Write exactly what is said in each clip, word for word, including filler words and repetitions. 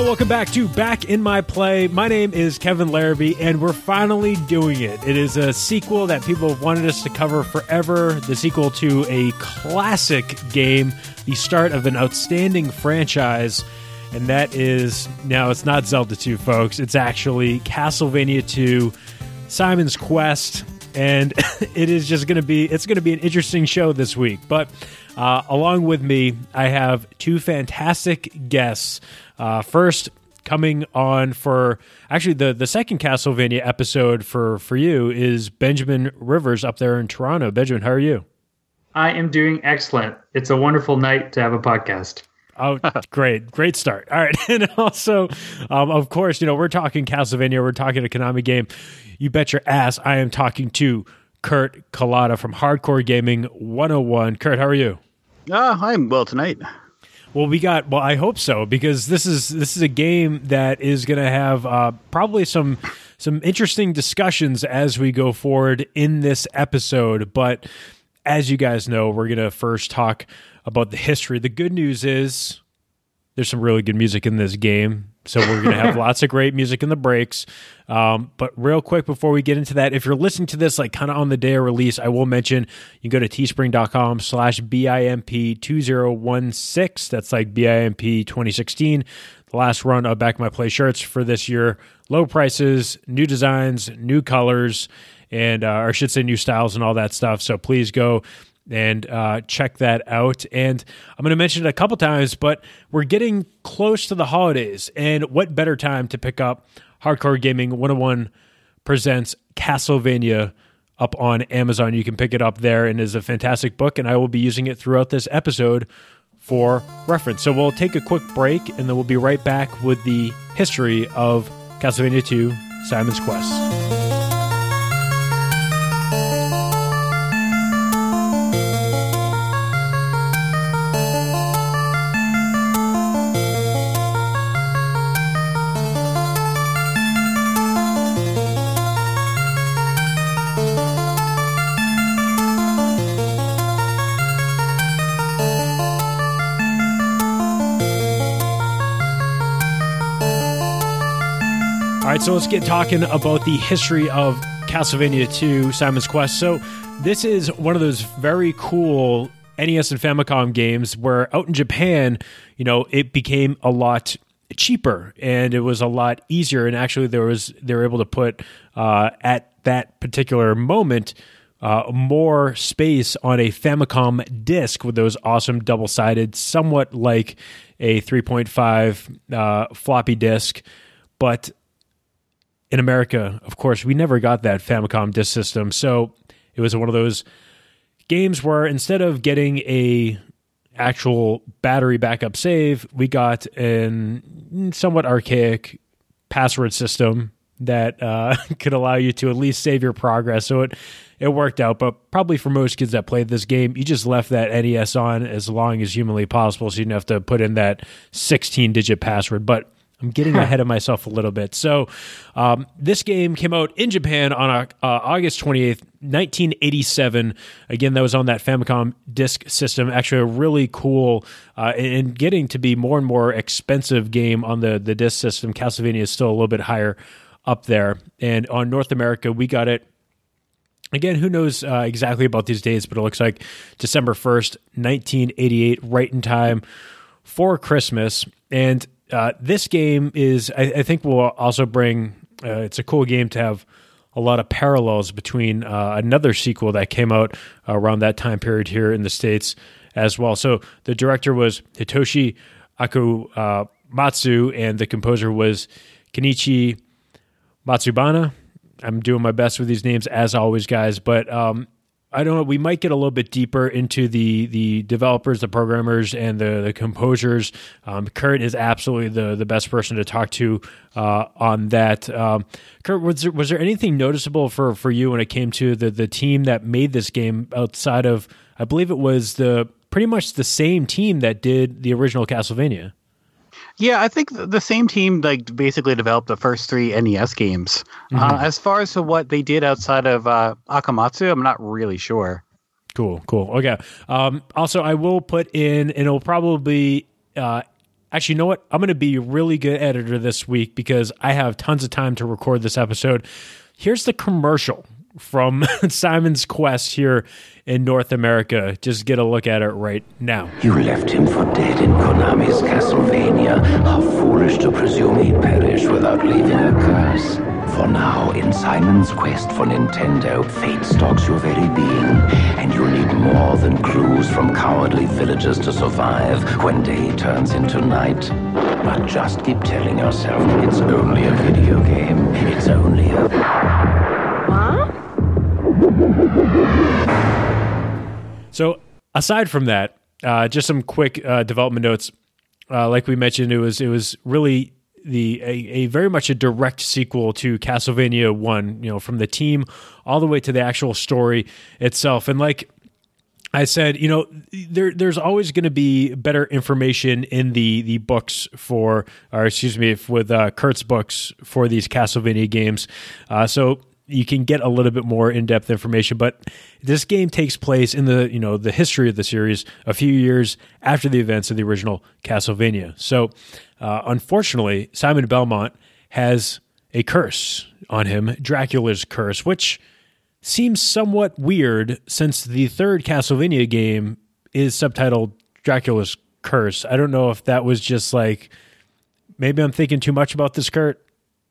welcome back to Back in My Play. My name is Kevin Larrabee, and we're finally doing it. It is a sequel that people have wanted us to cover forever, the sequel to a classic game, the start of an outstanding franchise, and that is, now it's not Zelda two, folks. It's actually Castlevania two, Simon's Quest, and it is just going to be, it's going to be an interesting show this week. But uh, along with me, I have two fantastic guests. Uh, first, coming on for actually the, the second Castlevania episode for, for you is Benjamin Rivers up there in Toronto. Benjamin, how are you? I am doing excellent. It's a wonderful night to have a podcast. Oh, great. Great start. All right. And also, um, of course, you know, we're talking Castlevania. We're talking a Konami game. You bet your ass I am talking to Kurt Kalata from Hardcore Gaming one oh one. Kurt, how are you? Uh, I'm well tonight. Well, we got, well, I hope so, because this is this is a game that is going to have uh, probably some some interesting discussions as we go forward in this episode. But as you guys know, we're going to first talk about the history. The good news is there's some really good music in this game. So we're going to have lots of great music in the breaks. Um, but real quick, before we get into that, if you're listening to this like kind of on the day of release, I will mention you can go to teespring.com slash BIMP two zero one six. That's like B I M P twenty sixteen. The last run of Back My Play shirts for this year. Low prices, new designs, new colors, and uh, or I should say new styles and all that stuff. So please go and uh, check that out. And I'm going to mention it a couple times, but we're getting close to the holidays. And what better time to pick up Hardcore Gaming one oh one presents Castlevania up on Amazon. You can pick it up there, and it's a fantastic book, and I will be using it throughout this episode for reference. So we'll take a quick break, and then we'll be right back with the history of Castlevania two, Simon's Quest. All right, so let's get talking about the history of Castlevania two, Simon's Quest. So this is one of those very cool N E S and Famicom games where out in Japan, you know, it became a lot cheaper and it was a lot easier. And actually there was, they were able to put uh, at that particular moment uh, more space on a Famicom disc with those awesome double-sided, somewhat like a three point five uh, floppy disk, but in America, of course, we never got that Famicom disk system, so it was one of those games where instead of getting a actual battery backup save, we got an somewhat archaic password system that uh, could allow you to at least save your progress. So it it worked out, but probably for most kids that played this game, you just left that N E S on as long as humanly possible, so you didn't have to put in that sixteen-digit password. But I'm getting ahead of myself a little bit. So um, this game came out in Japan on uh, August twenty-eighth, nineteen eighty-seven. Again, that was on that Famicom disk system. Actually, a really cool uh, and getting to be more and more expensive game on the, the disk system. Castlevania is still a little bit higher up there. And on North America, we got it. Again, who knows uh, exactly about these dates, but it looks like December first, nineteen eighty-eight, right in time for Christmas. And Uh, this game is, I, I think, will also bring, uh, it's a cool game to have a lot of parallels between uh, another sequel that came out uh, around that time period here in the States as well. So the director was Hitoshi Akumatsu, and the composer was Kenichi Matsubana. I'm doing my best with these names, as always, guys, but um, I don't know, we might get a little bit deeper into the the developers, the programmers, and the, the composers. Um, Kurt is absolutely the, the best person to talk to uh, on that. Um, Kurt, was there, was there anything noticeable for, for you when it came to the, the team that made this game outside of, I believe it was the pretty much the same team that did the original Castlevania? Yeah, I think the same team like basically developed the first three N E S games. Mm-hmm. Uh, as far as to what they did outside of uh, Akamatsu, I'm not really sure. Cool, cool. Okay. Um, also, I will put in, and it'll probably uh, actually, you know what? I'm going to be a really good editor this week because I have tons of time to record this episode. Here's the commercial from Simon's Quest here in North America. Just get a look at it right now. You left him for dead in Konami's Castlevania. How foolish to presume he'd perish without leaving a curse. For now, in Simon's Quest for Nintendo, fate stalks your very being, and you'll need more than clues from cowardly villagers to survive when day turns into night. But just keep telling yourself it's only a video game. It's only a... Huh? So, aside from that, uh, just some quick uh, development notes. Uh, like we mentioned, it was it was really the a, a very much a direct sequel to Castlevania one. You know, from the team all the way to the actual story itself. And like I said, you know, there there's always going to be better information in the the books for, or excuse me, with uh, Kurt's books for these Castlevania games. Uh, so. You can get a little bit more in-depth information, but this game takes place in the, you know, the history of the series a few years after the events of the original Castlevania. So, uh, unfortunately, Simon Belmont has a curse on him, Dracula's curse, which seems somewhat weird since the third Castlevania game is subtitled Dracula's Curse. I don't know if that was just like, maybe I'm thinking too much about this, Kurt.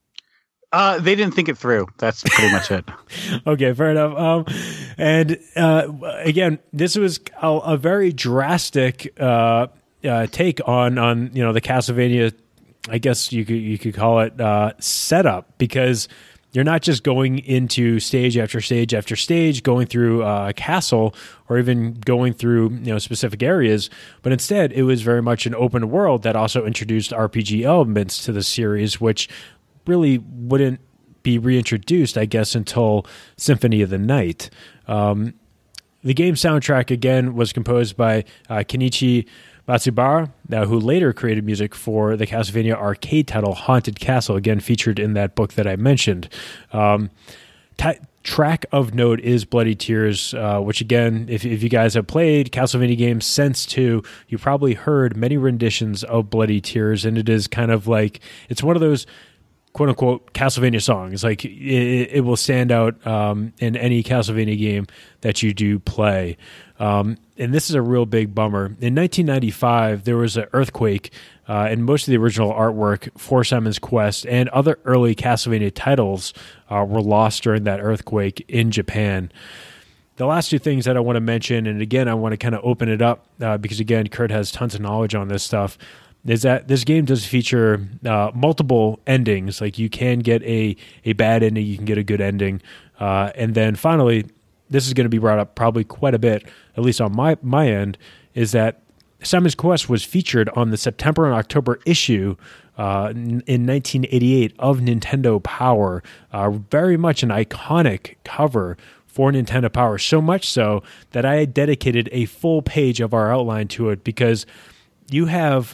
Uh, they didn't think it through. That's pretty much it. Okay, fair enough. Um, and uh, again, this was a, a very drastic uh, uh, take on on you know the Castlevania. I guess you could you could call it uh, setup, because you're not just going into stage after stage after stage, going through uh, a castle or even going through you know specific areas, but instead it was very much an open world that also introduced R P G elements to the series, which really wouldn't be reintroduced, I guess, until Symphony of the Night. Um, the game soundtrack, again, was composed by uh, Kenichi Matsubara, uh, who later created music for the Castlevania arcade title Haunted Castle, again featured in that book that I mentioned. Um, t- track of note is Bloody Tears, uh, which again, if, if you guys have played Castlevania games since two, you probably heard many renditions of Bloody Tears, and it is kind of like, it's one of those quote-unquote Castlevania songs. Like it, it will stand out um, in any Castlevania game that you do play. Um, and this is a real big bummer. In nineteen ninety-five, there was an earthquake, uh, and most of the original artwork for Simon's Quest and other early Castlevania titles uh, were lost during that earthquake in Japan. The last two things that I want to mention, and again, I want to kind of open it up uh, because, again, Kurt has tons of knowledge on this stuff, is that this game does feature uh, multiple endings. Like you can get a, a bad ending, you can get a good ending. Uh, and then finally, this is going to be brought up probably quite a bit, at least on my, my end, is that Simon's Quest was featured on the September and October issue uh, in nineteen eighty-eight of Nintendo Power. Uh, very much an iconic cover for Nintendo Power, so much so that I dedicated a full page of our outline to it, because you have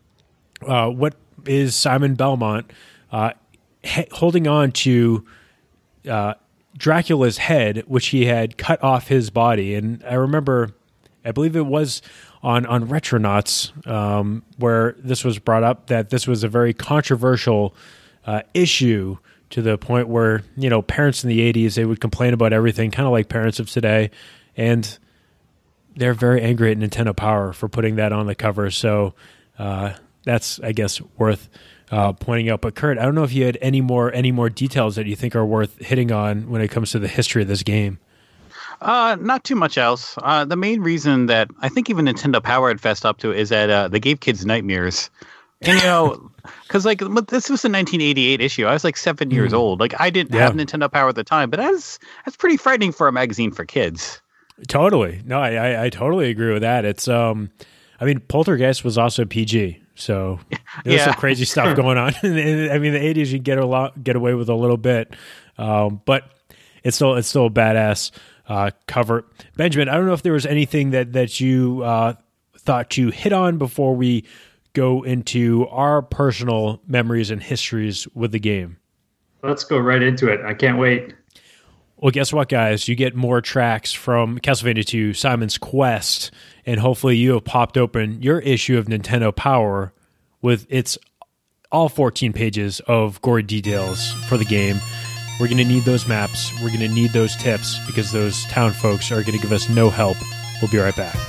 Uh, what is Simon Belmont uh, he- holding on to uh, Dracula's head, which he had cut off his body. And I remember, I believe it was on, on Retronauts um, where this was brought up, that this was a very controversial uh, issue, to the point where, you know, parents in the eighties, they would complain about everything, kind of like parents of today. And they're very angry at Nintendo Power for putting that on the cover. So, uh, that's, I guess, worth uh, pointing out. But Kurt, I don't know if you had any more any more details that you think are worth hitting on when it comes to the history of this game. Uh, not too much else. Uh, the main reason that I think even Nintendo Power had fessed up to is that uh, they gave kids nightmares. And, you know, because like this was a nineteen eighty-eight issue. I was like seven mm. years old. Like I didn't yeah. have Nintendo Power at the time, but that's that's pretty frightening for a magazine for kids. Totally. No, I I, I totally agree with that. It's um, I mean, Poltergeist was also P G. So there's yeah. some crazy stuff going on. I mean, the eighties you get a lot, get away with a little bit, um, but it's still it's still a badass uh, cover. Benjamin, I don't know if there was anything that that you uh, thought to hit on before we go into our personal memories and histories with the game. Let's go right into it. I can't wait. Well, guess what, guys? You get more tracks from Castlevania two, Simon's Quest, and hopefully you have popped open your issue of Nintendo Power with its all fourteen pages of gory details for the game. We're going to need those maps. We're going to need those tips because those town folks are going to give us no help. We'll be right back.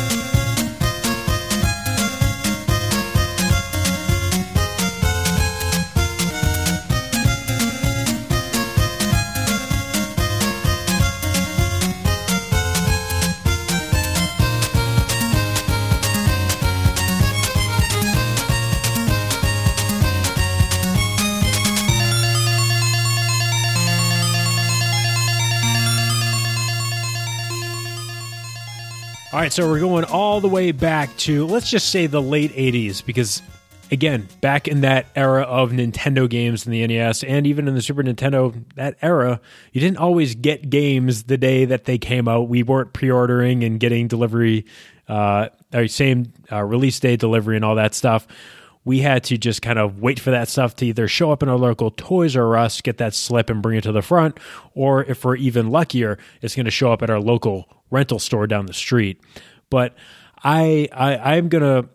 All right, so we're going all the way back to, let's just say, the late eighties, because, again, back in that era of Nintendo games in the N E S and even in the Super Nintendo, that era, you didn't always get games the day that they came out. We weren't pre-ordering and getting delivery, uh, or same uh, release day delivery and all that stuff. We had to just kind of wait for that stuff to either show up in our local Toys R Us, get that slip and bring it to the front, or if we're even luckier, it's going to show up at our local rental store down the street. But I, I I'm going to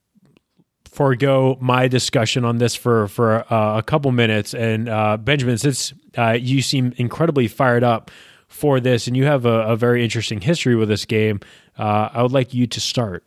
forego my discussion on this for, for uh, a couple minutes. And uh, Benjamin, since uh, you seem incredibly fired up for this and you have a, a very interesting history with this game, uh, I would like you to start.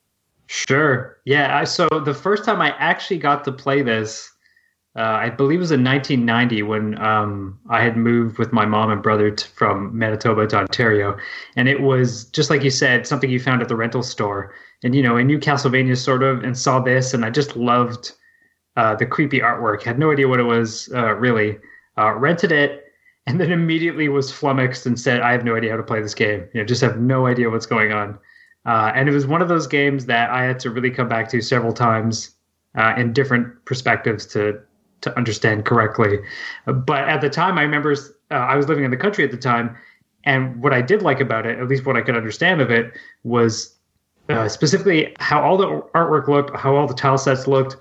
Sure. Yeah. I, so the first time I actually got to play this, uh, I believe it was in nineteen ninety when um, I had moved with my mom and brother t- from Manitoba to Ontario. And it was, just like you said, something you found at the rental store. And, you know, I knew Castlevania sort of and saw this, and I just loved uh, the creepy artwork. Had no idea what it was uh, really. Uh, rented it, and then immediately was flummoxed and said, I have no idea how to play this game. You know, just have no idea what's going on. Uh, and it was one of those games that I had to really come back to several times uh, in different perspectives to to understand correctly. But at the time, I remember uh, I was living in the country at the time, and what I did like about it, at least what I could understand of it, was uh, specifically how all the artwork looked, how all the tile sets looked,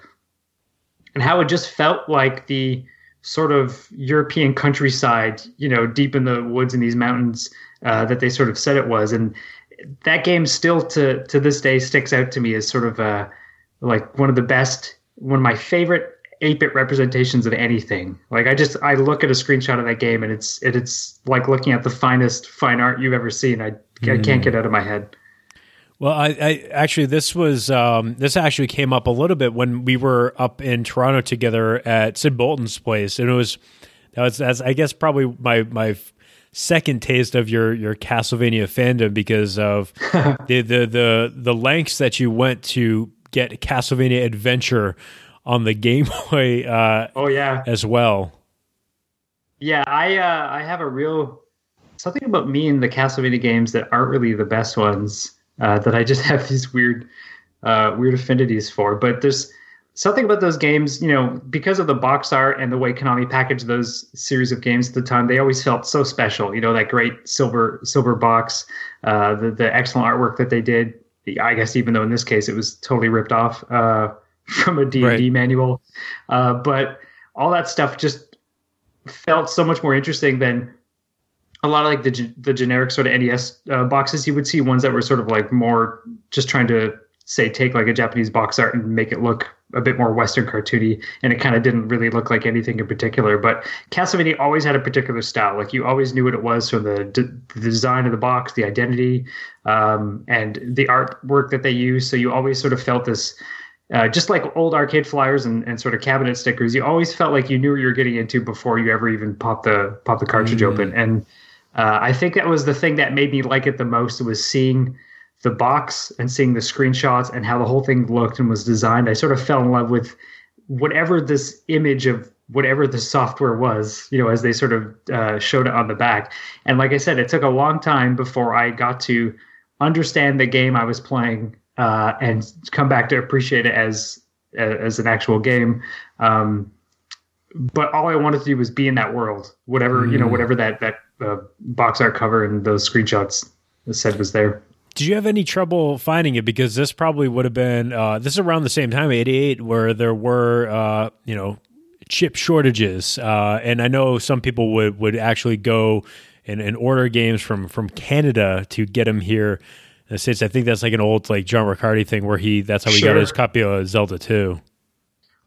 and how it just felt like the sort of European countryside, you know, deep in the woods in these mountains uh, that they sort of said it was. And that game still to to this day sticks out to me as sort of a, like one of the best, one of my favorite eight-bit representations of anything. Like I just I look at a screenshot of that game and it's it, it's like looking at the finest fine art you've ever seen. I mm. I can't get out of my head. Well, I, I actually this was um, this actually came up a little bit when we were up in Toronto together at Sid Bolton's place, and it was that was that's, I guess probably my my. second taste of your your Castlevania fandom because of the, the the the lengths that you went to get Castlevania Adventure on the Game Boy. Uh, oh yeah, as well. Yeah, I uh, I have a real something about me and the Castlevania games that aren't really the best ones uh, that I just have these weird uh, weird affinities for. But there's something about those games, you know, because of the box art and the way Konami packaged those series of games at the time, they always felt so special. You know, that great silver silver box, uh, the the excellent artwork that they did. I guess even though in this case it was totally ripped off uh, from a D and D right. manual, uh, but all that stuff just felt so much more interesting than a lot of like the the generic sort of N E S uh, boxes. You would see ones that were sort of like more just trying to say take like a Japanese box art and make it look a bit more Western cartoony, and it kind of didn't really look like anything in particular. But Castlevania always had a particular style. Like you always knew what it was from the, d- the design of the box, the identity, um, and the artwork that they used. So you always sort of felt this, uh, just like old arcade flyers and, and sort of cabinet stickers. You always felt like you knew what you were getting into before you ever even popped the pop the cartridge mm. open. And uh, I think that was the thing that made me like it the most. Was seeing the box and seeing the screenshots and how the whole thing looked and was designed. I sort of fell in love with whatever this image of whatever the software was, you know, as they sort of uh, showed it on the back. And like I said, it took a long time before I got to understand the game I was playing uh, and come back to appreciate it as as an actual game. Um, but all I wanted to do was be in that world, whatever, mm. you know, whatever that, that uh, box art cover and those screenshots said was there. Did you have any trouble finding it? Because this probably would have been, uh, this is around the same time, eighty-eight, where there were, uh, you know, chip shortages. Uh, and I know some people would, would actually go and, and order games from, from Canada to get them here in the States. I think that's like an old, like, John Riccardi thing where he, that's how he sure. got his copy of Zelda two.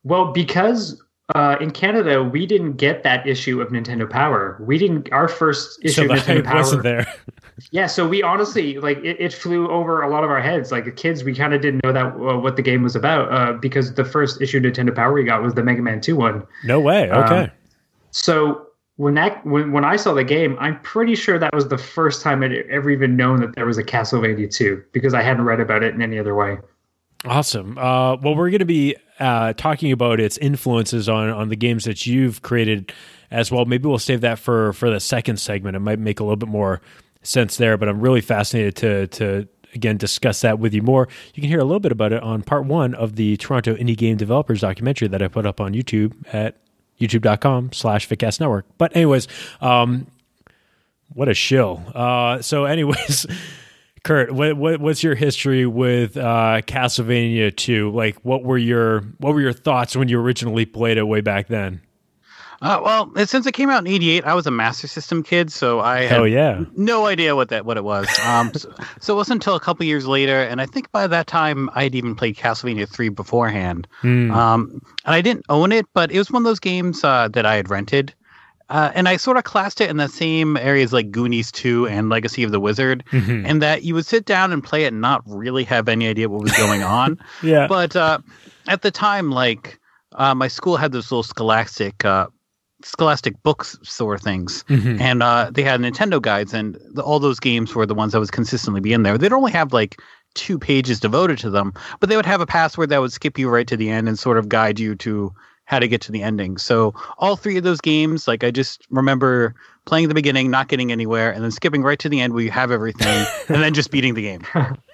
Well, because uh, in Canada we didn't get that issue of Nintendo Power. We didn't. Our first issue So of the Nintendo hype Power wasn't there. Yeah, so we honestly like it, it flew over a lot of our heads. Like the kids, we kind of didn't know that uh, what the game was about uh, because the first issue of Nintendo Power we got was the Mega Man two one. No way. Okay. Um, so when that when when I saw the game, I'm pretty sure that was the first time I'd ever even known that there was a Castlevania two because I hadn't read about it in any other way. Awesome. Uh, well, we're going to be uh, talking about its influences on on the games that you've created as well. Maybe we'll save that for for the second segment. It might make a little bit more sense there, but I'm really fascinated to to again discuss that with you more. You can hear a little bit about it on part one of the Toronto Indie Game Developers documentary that I put up on YouTube at youtube.com slash Vidcast Network. But anyways, um, what a shill. Uh, so anyways, Kurt, what, what what's your history with uh, Castlevania two? Like, what were your what were your thoughts when you originally played it way back then? Uh, well, since it came out in eighty-eight, I was a Master System kid, so I had Hell yeah. no idea what that what it was. Um, so, so it wasn't until a couple years later, and I think by that time I'd even played Castlevania three beforehand. Mm. Um, and I didn't own it, but it was one of those games uh, that I had rented. Uh, and I sort of classed it in the same areas like Goonies two and Legacy of the Wizard, Mm-hmm. and that you would sit down and play it and not really have any idea what was going on. Yeah. But uh, at the time, like uh, my school had those little Scholastic uh, Scholastic books sort of things, Mm-hmm. and uh, they had Nintendo guides, and the, all those games were the ones that would consistently be in there. They'd only have like two pages devoted to them, but they would have a password that would skip you right to the end and sort of guide you to how to get to the ending. So all three of those games, like I just remember playing the beginning, not getting anywhere, and then skipping right to the end where you have everything, and then just beating the game.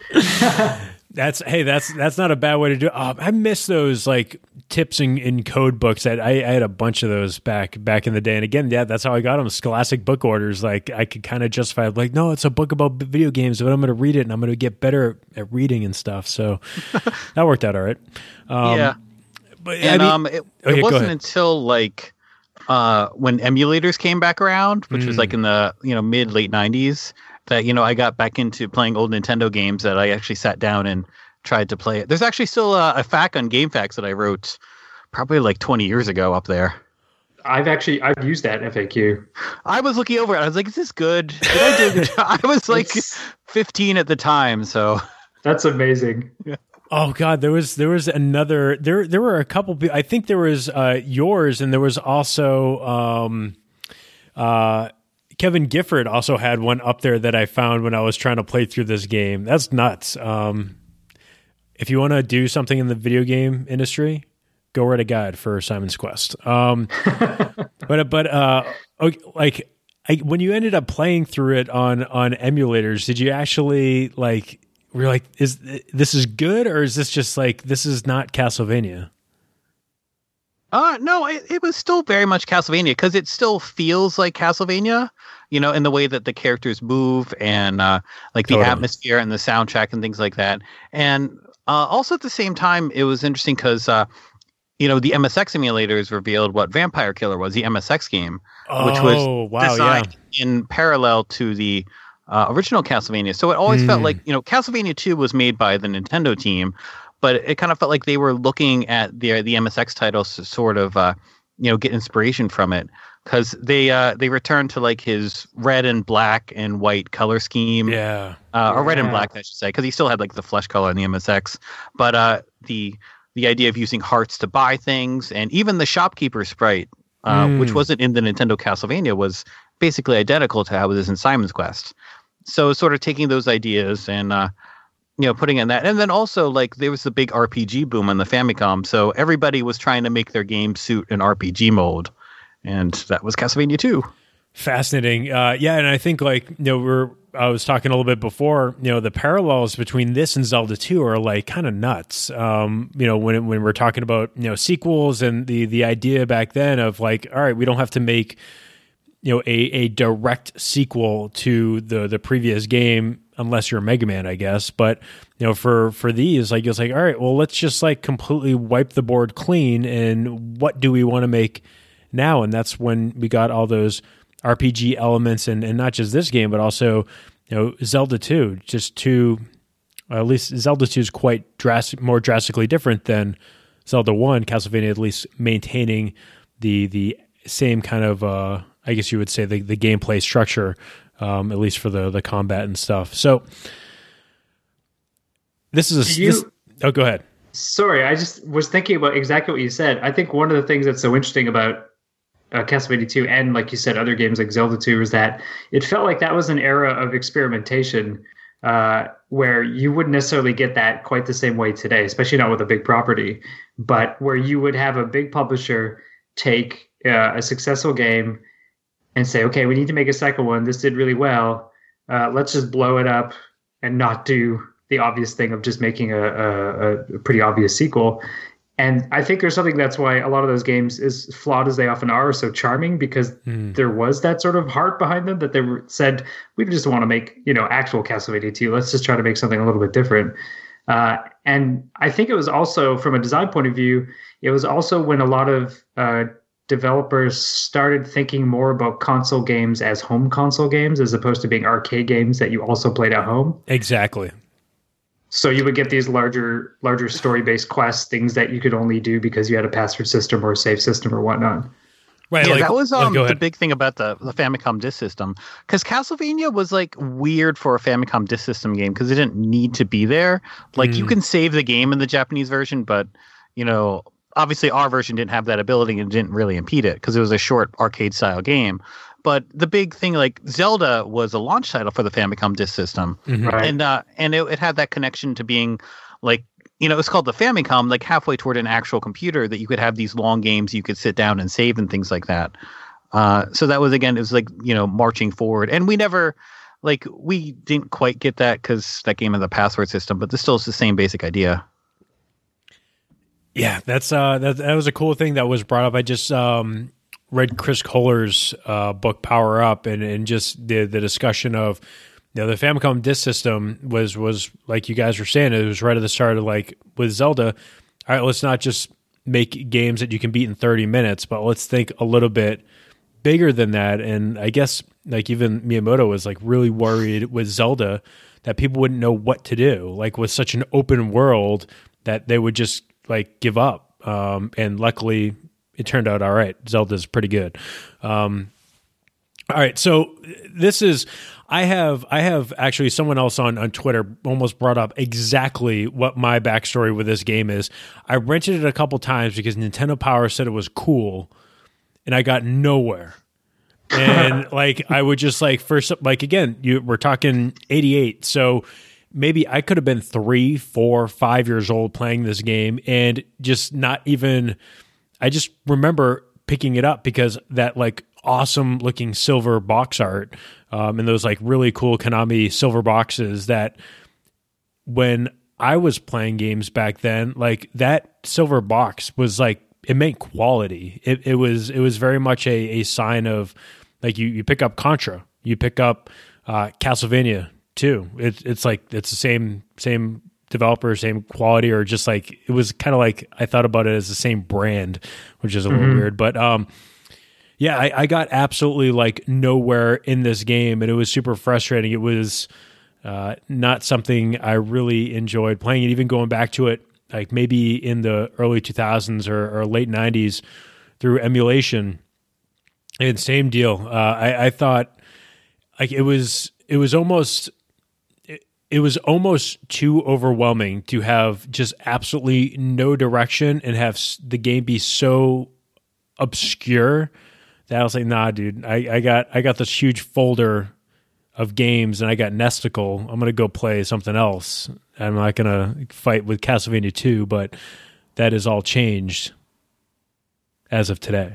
That's hey, that's that's not a bad way to do it. Oh, I miss those like tips in, in code books. I, I had a bunch of those back back in the day, and again, yeah, that's how I got them. Scholastic book orders. Like I could kind of justify, like, no, it's a book about video games, but I'm going to read it and I'm going to get better at reading and stuff. So that worked out all right. Um, yeah, but and I mean, um, it, okay, it go wasn't ahead. until like uh when emulators came back around, which was Mm. like in the you know mid late nineties, that you know I got back into playing old Nintendo games that I actually sat down and tried to play it. There's actually still a, a F A Q on GameFAQs that I wrote probably like twenty years ago up there. I've actually I've used that F A Q. I was looking over it. I was like, "Is this good? Did I do a good job?" I was like It's- fifteen at the time, so That's amazing. Oh God, there was there was another there there were a couple. pe- I think there was uh, yours, and there was also um, uh, Kevin Gifford also had one up there that I found when I was trying to play through this game. That's nuts. Um, if you want to do something in the video game industry, go write a guide for Simon's Quest. Um, but but uh, okay, like I, when you ended up playing through it on on emulators, did you actually like? We're like, is this is good, or is this just like this is not Castlevania? Uh, no, it, it was still very much Castlevania because it still feels like Castlevania, you know, in the way that the characters move and uh, like the Totally. atmosphere and the soundtrack and things like that. And uh, also at the same time, it was interesting because, uh, you know, the M S X emulators revealed what Vampire Killer was, the M S X game, which was Oh, wow, designed in parallel to the uh, original Castlevania. So it always felt Mm. like, you know, Castlevania two was made by the Nintendo team, but it kind of felt like they were looking at the the M S X titles to sort of, uh, you know, get inspiration from it because they uh, they returned to like his red and black and white color scheme, Yeah. uh, or red and Yeah. black, I should say, because he still had like the flesh color in the M S X. But uh, the the idea of using hearts to buy things and even the shopkeeper sprite, uh, Mm. which wasn't in the Nintendo Castlevania, was basically identical to how it is in Simon's Quest. So sort of taking those ideas and uh, you know putting in that, and then also like there was the big R P G boom on the Famicom, so everybody was trying to make their game suit an R P G mode, and that was Castlevania two. Fascinating. Uh, yeah, and I think like you know we're I was talking a little bit before. You know the parallels between this and Zelda two are like kind of nuts. Um, you know when when we're talking about you know sequels and the the idea back then of like, all right, we don't have to make you know a a direct sequel to the the previous game unless you're Mega Man, I guess. But you know for for these, like it's like, all right, well let's just like completely wipe the board clean, and what do we want to make now? And that's when we got all those R P G elements, and, and not just this game, but also, you know, Zelda two, just two, at least Zelda two is quite drastic, more drastically different than Zelda one, Castlevania at least maintaining the the same kind of, uh, I guess you would say, the, the gameplay structure, um, at least for the, the combat and stuff. So this is a... You, this, oh, go ahead. Sorry, I just was thinking about exactly what you said. I think one of the things that's so interesting about uh, Castlevania two and, like you said, other games like Zelda two is that it felt like that was an era of experimentation uh, where you wouldn't necessarily get that quite the same way today, especially not with a big property, but where you would have a big publisher take uh, a successful game and say, okay, we need to make a second one. This did really well. Uh, let's just blow it up and not do the obvious thing of just making a, a, a pretty obvious sequel. And I think there's something that's why a lot of those games, as flawed as they often are, are so charming, because mm. there was that sort of heart behind them that they were, said, we just want to make, you know, actual Castlevania two. Let's just try to make something a little bit different. Uh, and I think it was also, from a design point of view, it was also when a lot of uh, developers started thinking more about console games as home console games, as opposed to being arcade games that you also played at home. Exactly. So you would get these larger, larger story-based quests, things that you could only do because you had a password system or a save system or whatnot. Right, yeah, like, that was um, oh, the big thing about the, the Famicom Disk System. Because Castlevania was like weird for a Famicom Disk System game because it didn't need to be there. Like mm. you can save the game in the Japanese version, but you know, obviously our version didn't have that ability and didn't really impede it because it was a short arcade-style game. But the big thing, like Zelda was a launch title for the Famicom Disk System. Mm-hmm. Right. And uh, and it, it had that connection to being like, you know, it's called the Famicom, like halfway toward an actual computer that you could have these long games you could sit down and save and things like that. Uh, so that was, again, it was like, you know, marching forward. And we never, like, we didn't quite get that because that game had the password system, but this still is the same basic idea. Yeah, that's uh, that, that was a cool thing that was brought up. I just... Um, read Chris Kohler's uh, book Power Up, and, and just the the discussion of, you know, the Famicom Disk System was was like you guys were saying, it was right at the start of, like, with Zelda, all right, let's not just make games that you can beat in thirty minutes, but let's think a little bit bigger than that. And I guess, like, even Miyamoto was like really worried with Zelda that people wouldn't know what to do, like with such an open world that they would just like give up. Um, and luckily, it turned out all right. Zelda's pretty good. Um, all right, so this is I have I have actually someone else on, on Twitter almost brought up exactly what my backstory with this game is. I rented it a couple times because Nintendo Power said it was cool, and I got nowhere. And like I would just like first like again, you we're talking eighty-eight, so maybe I could have been three, four, five years old playing this game and just not even. I just remember picking it up because that like awesome looking silver box art um, and those like really cool Konami silver boxes that when I was playing games back then, like that silver box was like, it meant quality. It, it was, it was very much a, a sign of like you, you pick up Contra, you pick up uh, Castlevania too. It, it's like, it's the same, same developer, same quality, or just like it was kind of like I thought about it as the same brand, which is a little mm-hmm. weird. But um, yeah, I, I got absolutely like nowhere in this game, and it was super frustrating. It was uh, not something I really enjoyed playing it, even going back to it like maybe in the early two thousands or, or late nineties through emulation. And same deal. Uh, I, I thought like it was it was almost. It was almost too overwhelming to have just absolutely no direction and have the game be so obscure that I was like, nah, dude, I, I got I got this huge folder of games and I got Nesticle. I'm going to go play something else. I'm not going to fight with Castlevania two, but that has all changed as of today.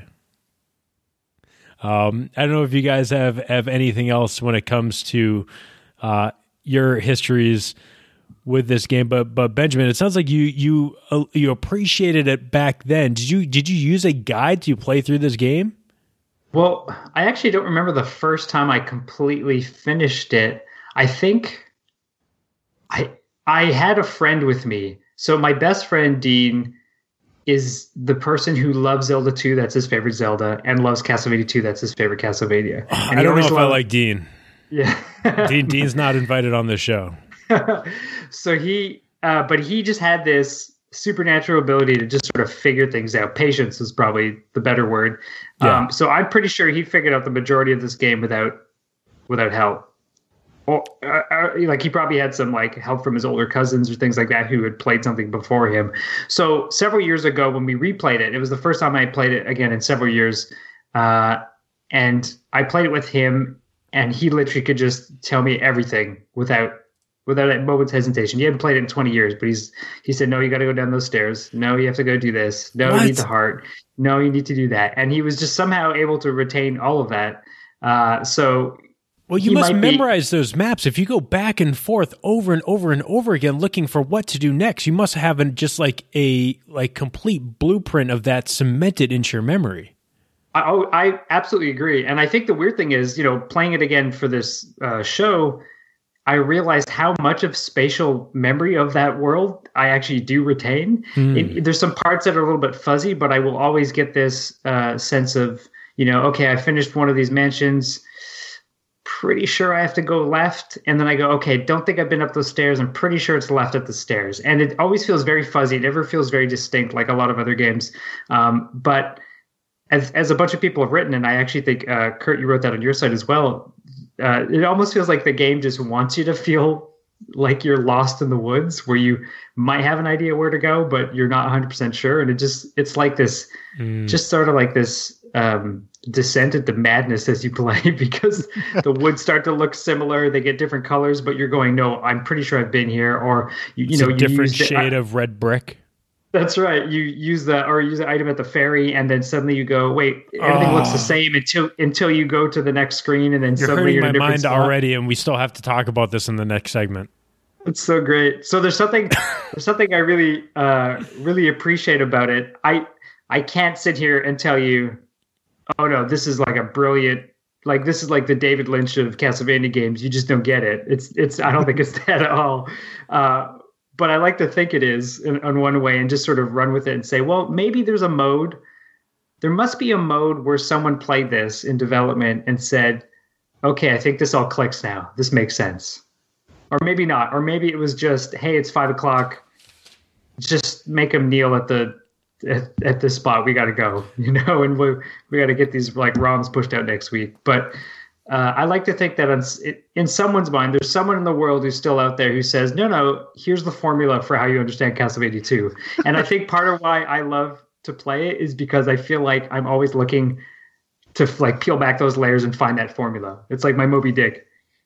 Um, I don't know if you guys have, have anything else when it comes to uh, your histories with this game, but but Benjamin, it sounds like you you uh, you appreciated it back then. Did you did you use a guide to play through this game? Well, I actually don't remember the first time I completely finished it. I think I I had a friend with me. So my best friend Dean is the person who loves Zelda two. That's his favorite Zelda, and loves Castlevania two. That's his favorite Castlevania. Oh, and I don't know if loved, I like Dean. Yeah. Dean, Dean's not invited on this show. So he, uh, but he just had this supernatural ability to just sort of figure things out. Patience is probably the better word. Yeah. Um, so I'm pretty sure he figured out the majority of this game without without help. Or, uh, uh, like he probably had some like help from his older cousins or things like that who had played something before him. So several years ago when we replayed it, it was the first time I played it again in several years. Uh, and I played it with him, and he literally could just tell me everything without without a moment's hesitation. He hadn't played it in twenty years, but he's he said, no, you got to go down those stairs. No, you have to go do this. No, What? you need the heart. No, you need to do that. And he was just somehow able to retain all of that. Uh, so Well, you he must might be- memorize those maps. If you go back and forth over and over and over again looking for what to do next, you must have an, just like a like complete blueprint of that cemented into your memory. I, oh, I absolutely agree. And I think the weird thing is, you know, playing it again for this uh, show, I realized how much of spatial memory of that world I actually do retain. Hmm. It, there's some parts that are a little bit fuzzy, but I will always get this uh, sense of, you know, okay, I finished one of these mansions. Pretty sure I have to go left. And then I go, okay, don't think I've been up those stairs. I'm pretty sure it's left at the stairs. And it always feels very fuzzy. It never feels very distinct like a lot of other games. Um, but as as a bunch of people have written, and I actually think, uh, Kurt, you wrote that on your site as well, uh, it almost feels like the game just wants you to feel like you're lost in the woods where you might have an idea where to go, but you're not one hundred percent sure. And it just, it's like this, Mm. just sort of like this um, descent into madness as you play, because the woods start to look similar. They get different colors, but you're going, no, I'm pretty sure I've been here. Or, you, you It's know, a you different use the- shade of red brick. That's right. You use the or use the item at the ferry, and then suddenly you go, wait, everything looks Oh. the same until until you go to the next screen, and then You're suddenly hurting you're my in a different mind spot. already, and we still have to talk about this in the next segment. It's so great. So there's something there's something I really uh, really appreciate about it. I I can't sit here and tell you, oh no, this is like a brilliant, like this is like the David Lynch of Castlevania games. You just don't get it. It's it's I don't think it's that at all. Uh, but I like to think it is in, in one way, and just sort of run with it and say, well, maybe there's a mode. There must be a mode where someone played this in development and said, okay, I think this all clicks now. This makes sense. Or maybe not. Or maybe it was just, hey, it's five o'clock. Just make them kneel at the at, at this spot. We got to go, you know, and we we got to get these like ROMs pushed out next week. But uh, I like to think that in, in someone's mind, there's someone in the world who's still out there who says, no, no, here's the formula for how you understand Castlevania two. And I think part of why I love to play it is because I feel like I'm always looking to like peel back those layers and find that formula. It's like my Moby Dick.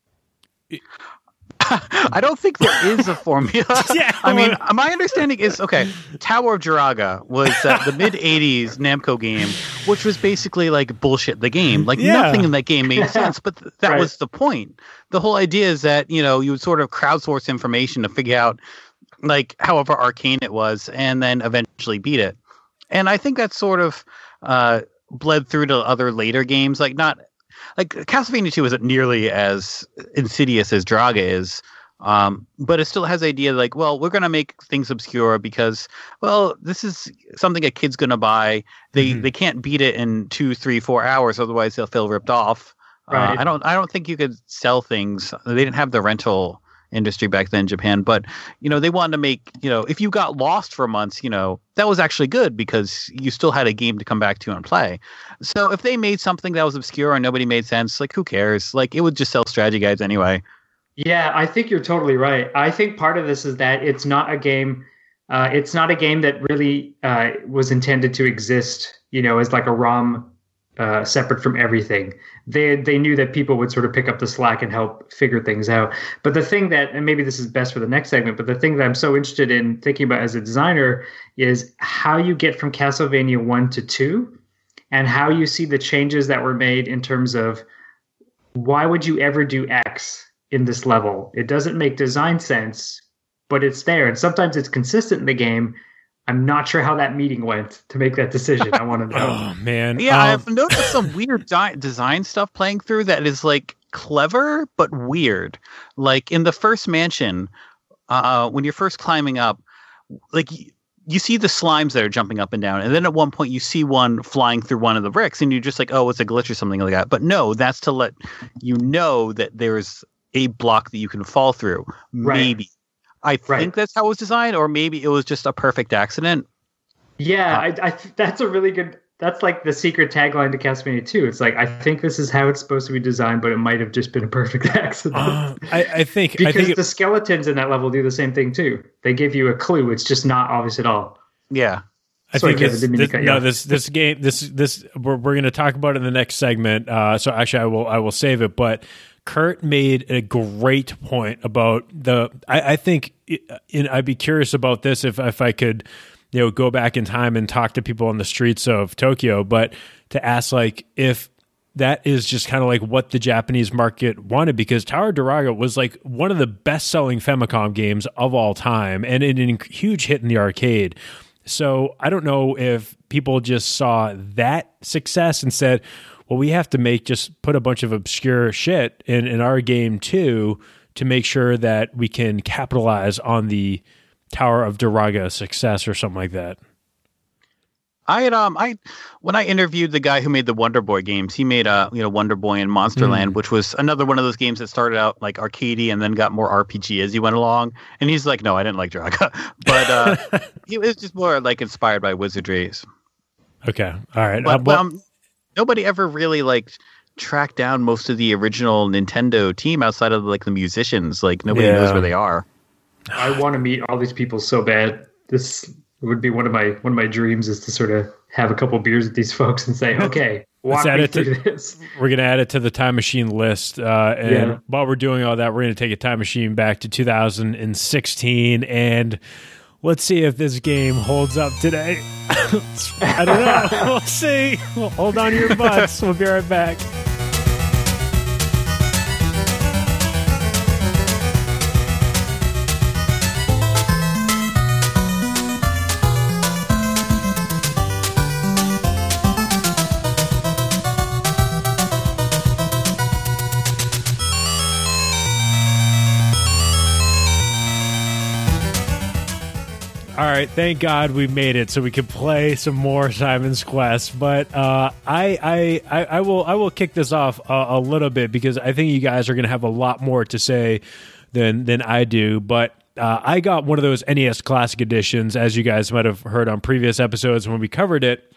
I don't think there is a formula. Yeah, I mean, well- my understanding is, okay, Tower of Jiraga was uh, the mid-eighties Namco game, which was basically like bullshit, the game. Like, Yeah. nothing in that game made sense, but th- that Right. was the point. The whole idea is that, you know, you would sort of crowdsource information to figure out, like, however arcane it was, and then eventually beat it. And I think that sort of uh, bled through to other later games, like, not... Like, Castlevania two isn't nearly as insidious as Draga is, um, but it still has the idea like, well, we're going to make things obscure because, well, this is something a kid's going to buy. They Mhm. they can't beat it in two, three, four hours, otherwise they'll feel ripped off. Right. Uh, I don't I don't think you could sell things. They didn't have the rental industry back then in Japan, but you know, they wanted to make, you know, if you got lost for months, you know, that was actually good because you still had a game to come back to and play. So if they made something that was obscure and nobody made sense, like, who cares? Like, it would just sell strategy guides anyway. Yeah, I think you're totally right. I think part of this is that it's not a game. Uh, it's not a game that really uh, was intended to exist, you know, as like a ROM uh, separate from everything. They they knew that people would sort of pick up the slack and help figure things out. But the thing that, and maybe this is best for the next segment, but the thing that I'm so interested in thinking about as a designer is how you get from Castlevania one to two, and how you see the changes that were made in terms of why would you ever do X in this level? It doesn't make design sense, but it's there. And sometimes it's consistent in the game. I'm not sure how that meeting went to make that decision. I want to know. Oh man, Yeah, Um, I've noticed some weird di- design stuff playing through that is like clever but weird. Like in the first mansion, uh, when you're first climbing up, like y- you see the slimes that are jumping up and down, and then at one point you see one flying through one of the bricks, and you're just like, "Oh, it's a glitch or something like that." But no, that's to let you know that there's a block that you can fall through. Right. Maybe. I think Right. that's how it was designed, or maybe it was just a perfect accident. Yeah, I, I that's a really good. That's like the secret tagline to Castlevania two. It's like I think this is how it's supposed to be designed, but it might have just been a perfect accident. Uh, I, I think because I think it, the skeletons in that level do the same thing too. They give you a clue. It's just not obvious at all. Yeah. I Sorry, think Kevin, this, didn't mean to this, cut you no, off. this this game this this we're we're going to talk about it in the next segment. Uh, so actually, I will I will save it. But Kurt made a great point about the. I, I think, in, I'd be curious about this if if I could, you know, go back in time and talk to people on the streets of Tokyo, but to ask like if that is just kind of like what the Japanese market wanted, because Tower Duraga was like one of the best selling Famicom games of all time and it a huge hit in the arcade. So I don't know if people just saw that success and said, well, we have to make just put a bunch of obscure shit in, in our game too, to make sure that we can capitalize on the Tower of Duraga success or something like that. I had um I when I interviewed the guy who made the Wonder Boy games, he made uh you know Wonder Boy and Monsterland, mm. which was another one of those games that started out like arcadey and then got more R P G as he went along. And he's like, no, I didn't like Draga, but uh, he was just more like inspired by wizardry. Okay, all right. But, uh, well, um, nobody ever really like tracked down most of the original Nintendo team outside of like the musicians. Like nobody Yeah. knows where they are. I want to meet all these people so bad. This would be one of my one of my dreams is to sort of have a couple beers with these folks and say, okay, walk add me it to- through this. we're going to add it to the time machine list. Uh, and Yeah. while we're doing all that, we're going to take a time machine back to two thousand sixteen and let's see if this game holds up today. I don't know. We'll see. Hold on to your butts. We'll be right back. All right, thank God we made it so we could play some more Simon's Quest. But uh, I, I, I, I will, I will kick this off a, a little bit because I think you guys are going to have a lot more to say than than I do. But uh, I got one of those N E S Classic Editions, as you guys might have heard on previous episodes when we covered it.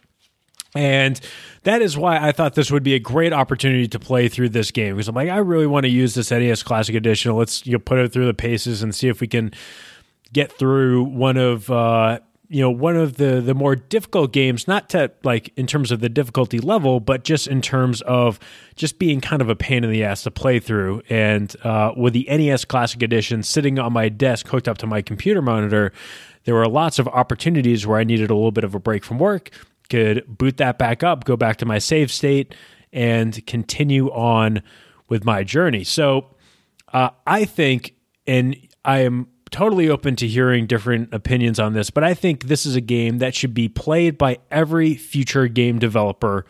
And that is why I thought this would be a great opportunity to play through this game because I'm like, I really want to use this N E S Classic Edition. Let's you know, put it through the paces and see if we can get through one of uh, you know one of the the more difficult games, not to like in terms of the difficulty level, but just in terms of just being kind of a pain in the ass to play through. And uh, with the N E S Classic Edition sitting on my desk hooked up to my computer monitor, there were lots of opportunities where I needed a little bit of a break from work, could boot that back up, go back to my save state, and continue on with my journey. So uh, I think, and I am totally open to hearing different opinions on this, but I think this is a game that should be played by every future game developer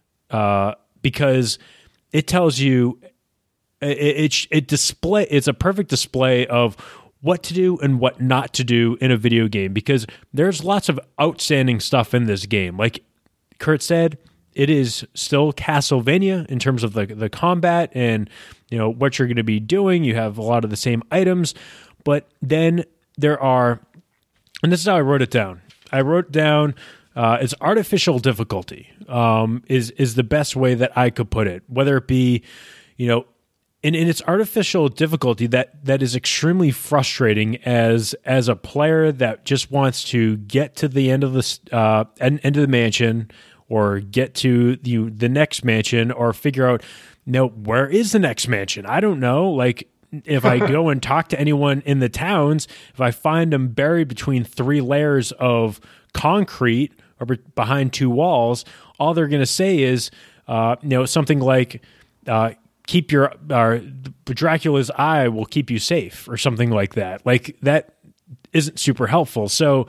uh, because it tells you it, it it display it's a perfect display of what to do and what not to do in a video game because there's lots of outstanding stuff in this game. Like Kurt said, it is still Castlevania in terms of the the combat and you know what you're going to be doing. You have a lot of the same items. But then there are, and this is how I wrote it down. I wrote down uh, it's artificial difficulty um, is is the best way that I could put it. Whether it be, you know, in, in its artificial difficulty that that is extremely frustrating as as a player that just wants to get to the end of the uh, end, end of the mansion or get to the the next mansion or figure out, no, where is the next mansion? I don't know, like. If I go and talk to anyone in the towns, if I find them buried between three layers of concrete or be- behind two walls, all they're going to say is, uh, you know, something like, uh, keep your, uh, Dracula's eye will keep you safe or something like that. Like that isn't super helpful. So,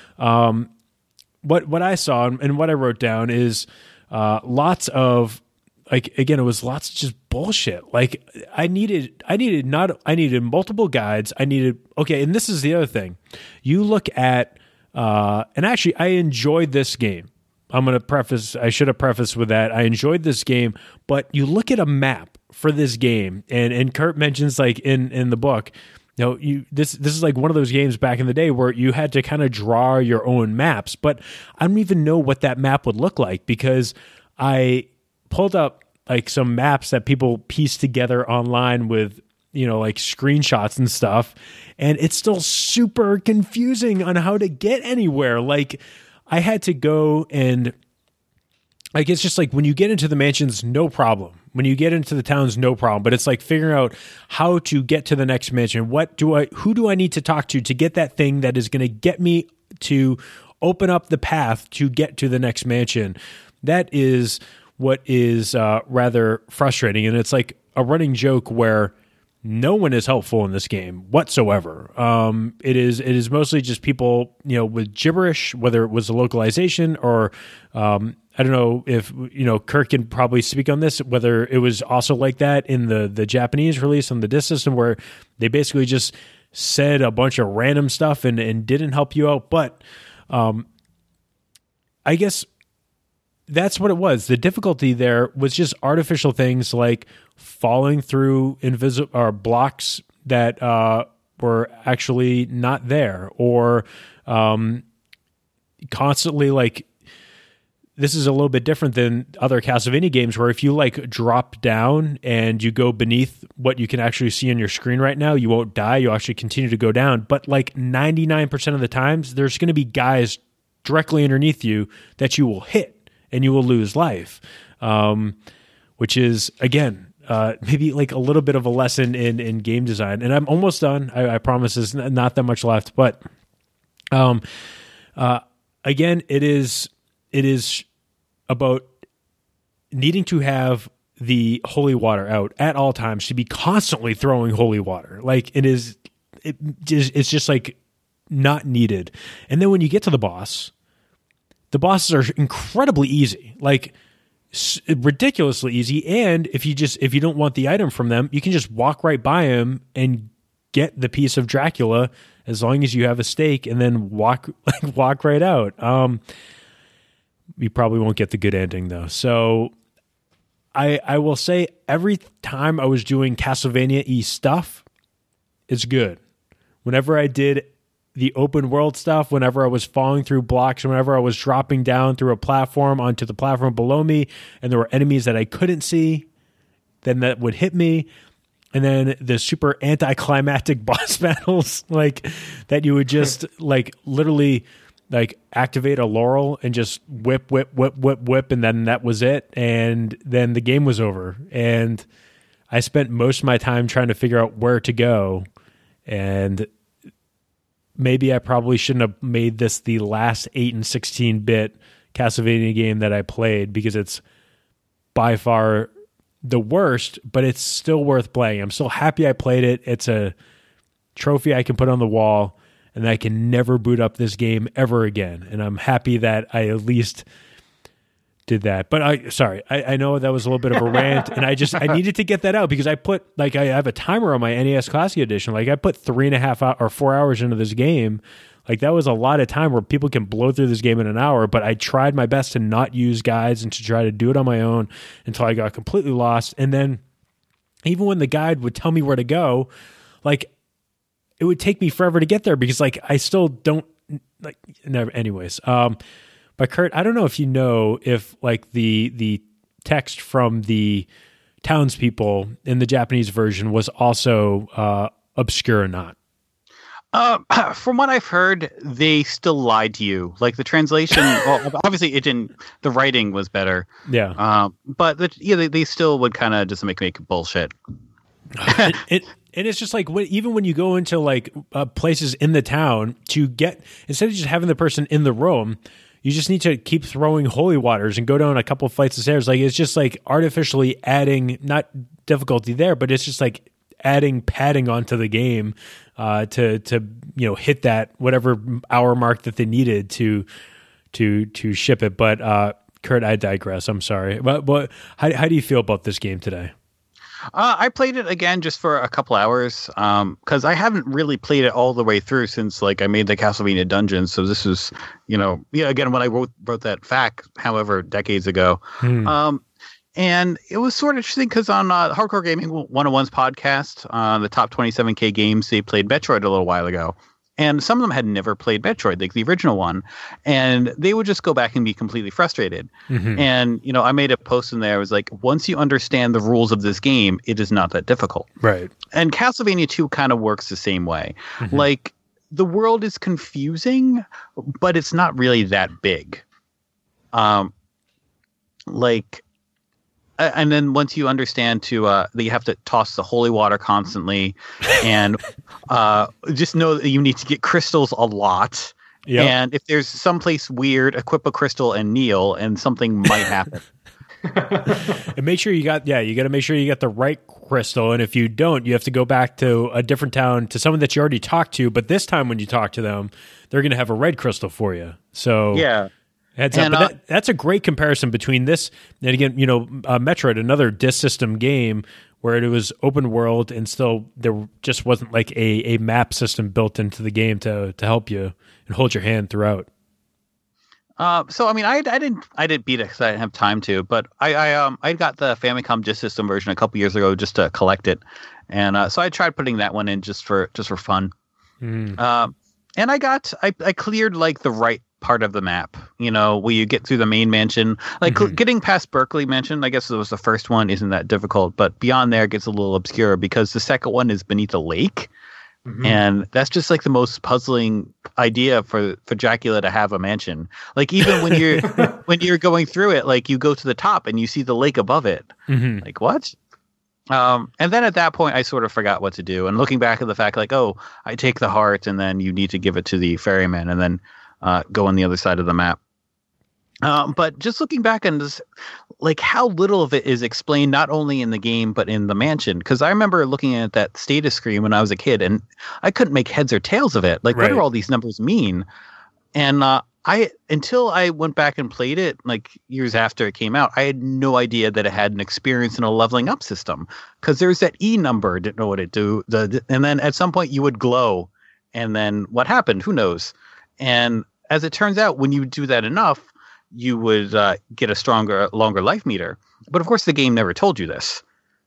um, what, what I saw and what I wrote down is, uh, lots of, like, again, it was lots of just bullshit. Like I needed, I needed not, I needed multiple guides. I needed, okay. And this is the other thing. You look at, uh, and actually I enjoyed this game. I'm going to preface, I should have prefaced with that. I enjoyed this game, but you look at a map for this game and, and Kurt mentions like in, in the book, You know, you this this is like one of those games back in the day where you had to kind of draw your own maps, but I don't even know what that map would look like because I pulled up like some maps that people pieced together online with, you know, like screenshots and stuff, and it's still super confusing on how to get anywhere. Like I had to go and like, it's just like when you get into the mansions, no problem. When you get into the towns, no problem. But it's like figuring out how to get to the next mansion. What do I, who do I need to talk to to get that thing that is going to get me to open up the path to get to the next mansion? That is what is uh, rather frustrating. And it's like a running joke where no one is helpful in this game whatsoever. Um, it is it is mostly just people, you know, with gibberish, whether it was a localization or um, I don't know if, you know, Kirk can probably speak on this, whether it was also like that in the, the Japanese release on the disc system where they basically just said a bunch of random stuff and, and didn't help you out. But um, I guess that's what it was. The difficulty there was just artificial things like falling through invisible or blocks that uh, were actually not there, or um, constantly like, this is a little bit different than other Castlevania games where if you like drop down and you go beneath what you can actually see on your screen right now, you won't die. You'll actually continue to go down. But like ninety-nine percent of the times, there's going to be guys directly underneath you that you will hit and you will lose life, um, which is, again, uh, maybe like a little bit of a lesson in, in game design. And I'm almost done. I, I promise there's not that much left. But um, uh, again, it is... It is about needing to have the holy water out at all times, to be constantly throwing holy water. Like it is, it just, it's just like not needed. And then when you get to the boss, the bosses are incredibly easy, like ridiculously easy. And if you just, if you don't want the item from them, you can just walk right by him and get the piece of Dracula as long as you have a stake and then walk, like walk right out. Um, You probably won't get the good ending though. So I I will say every time I was doing Castlevania-y stuff, it's good. Whenever I did the open world stuff, whenever I was falling through blocks, whenever I was dropping down through a platform onto the platform below me, and there were enemies that I couldn't see, then that would hit me. And then the super anticlimactic boss battles, like that you would just like literally like activate a laurel and just whip, whip, whip, whip, whip. And then that was it. And then the game was over. And I spent most of my time trying to figure out where to go. And maybe I probably shouldn't have made this the last eight and sixteen bit Castlevania game that I played, because it's by far the worst, but it's still worth playing. I'm still happy I played it. It's a trophy I can put on the wall, and I can never boot up this game ever again. And I'm happy that I at least did that. But I, sorry, I, I know that was a little bit of a rant, and I just, I needed to get that out because I put, like, I have a timer on my N E S Classic Edition. Like, I put three and a half hour, or four hours into this game. Like, that was a lot of time where people can blow through this game in an hour, but I tried my best to not use guides and to try to do it on my own until I got completely lost. And then even when the guide would tell me where to go, like, it would take me forever to get there because, like, I still don't, like, never, anyways. Um, but Kurt, I don't know if you know if, like, the the text from the townspeople in the Japanese version was also uh, obscure or not. Uh, from what I've heard, they still lied to you. Like the translation, well, obviously it didn't. The writing was better. Yeah. Um, but the, yeah, they, they still would kind of just make make bullshit. it, it and it's just like when, even when you go into like uh, places in the town to get, instead of just having the person in the room, you just need to keep throwing holy waters and go down a couple of flights of stairs. Like, it's just like artificially adding, not difficulty there, but it's just like adding padding onto the game uh, to to you know hit that whatever hour mark that they needed to to to ship it. But uh, Kurt, I digress. I'm sorry. But but how how do you feel about this game today? Uh, I played it again just for a couple hours because um, I haven't really played it all the way through since like I made the Castlevania Dungeons. So this was, you know, yeah, again when I wrote wrote that fact, however, decades ago. Hmm. Um, And it was sort of interesting because on uh, Hardcore Gaming one oh one's podcast, uh, the top twenty-seven K games, they played Metroid a little while ago. And some of them had never played Metroid, like the original one. And they would just go back and be completely frustrated. Mm-hmm. And, you know, I made a post in there. I was like, once you understand the rules of this game, it is not that difficult. Right. And Castlevania two kind of works the same way. Mm-hmm. Like, the world is confusing, but it's not really that big. Um, like... And then once you understand to uh, that you have to toss the holy water constantly, and uh, just know that you need to get crystals a lot. Yep. And if there's someplace weird, equip a crystal and kneel, and something might happen. And make sure you got yeah, you got to make sure you got the right crystal. And if you don't, you have to go back to a different town to someone that you already talked to. But this time, when you talk to them, they're going to have a red crystal for you. So yeah. Heads up. And, uh, but that, that's a great comparison between this and again, you know, uh, Metroid, another disc system game where it was open world and still there just wasn't like a, a map system built into the game to to help you and hold your hand throughout. Uh, so I mean, I I didn't I didn't beat it because I didn't have time to, but I I um I got the Famicom disc system version a couple years ago just to collect it, and uh, so I tried putting that one in just for just for fun. Mm. Um, and I got I I cleared like the right part of the map, you know, where you get through the main mansion, like mm-hmm. getting past Berkeley Mansion. I guess it was the first one, isn't that difficult, but beyond there it gets a little obscure because the second one is beneath a lake, mm-hmm. and that's just like the most puzzling idea for for Dracula to have a mansion. Like even when you're when you're going through it, like you go to the top and you see the lake above it. Mm-hmm. Like what? Um, and then at that point, I sort of forgot what to do. And looking back at the fact, like, oh, I take the heart, and then you need to give it to the ferryman, and then Uh, go on the other side of the map. Um, but just looking back on this, like how little of it is explained not only in the game, but in the mansion. Because I remember looking at that status screen when I was a kid and I couldn't make heads or tails of it. Like, right. What do all these numbers mean? And uh, I, until I went back and played it, like years after it came out, I had no idea that it had an experience in a leveling up system. Because there's that E number, didn't know what it do. The, and then at some point you would glow. And then what happened? Who knows? And as it turns out, when you do that enough, you would uh, get a stronger, longer life meter. But of course, the game never told you this.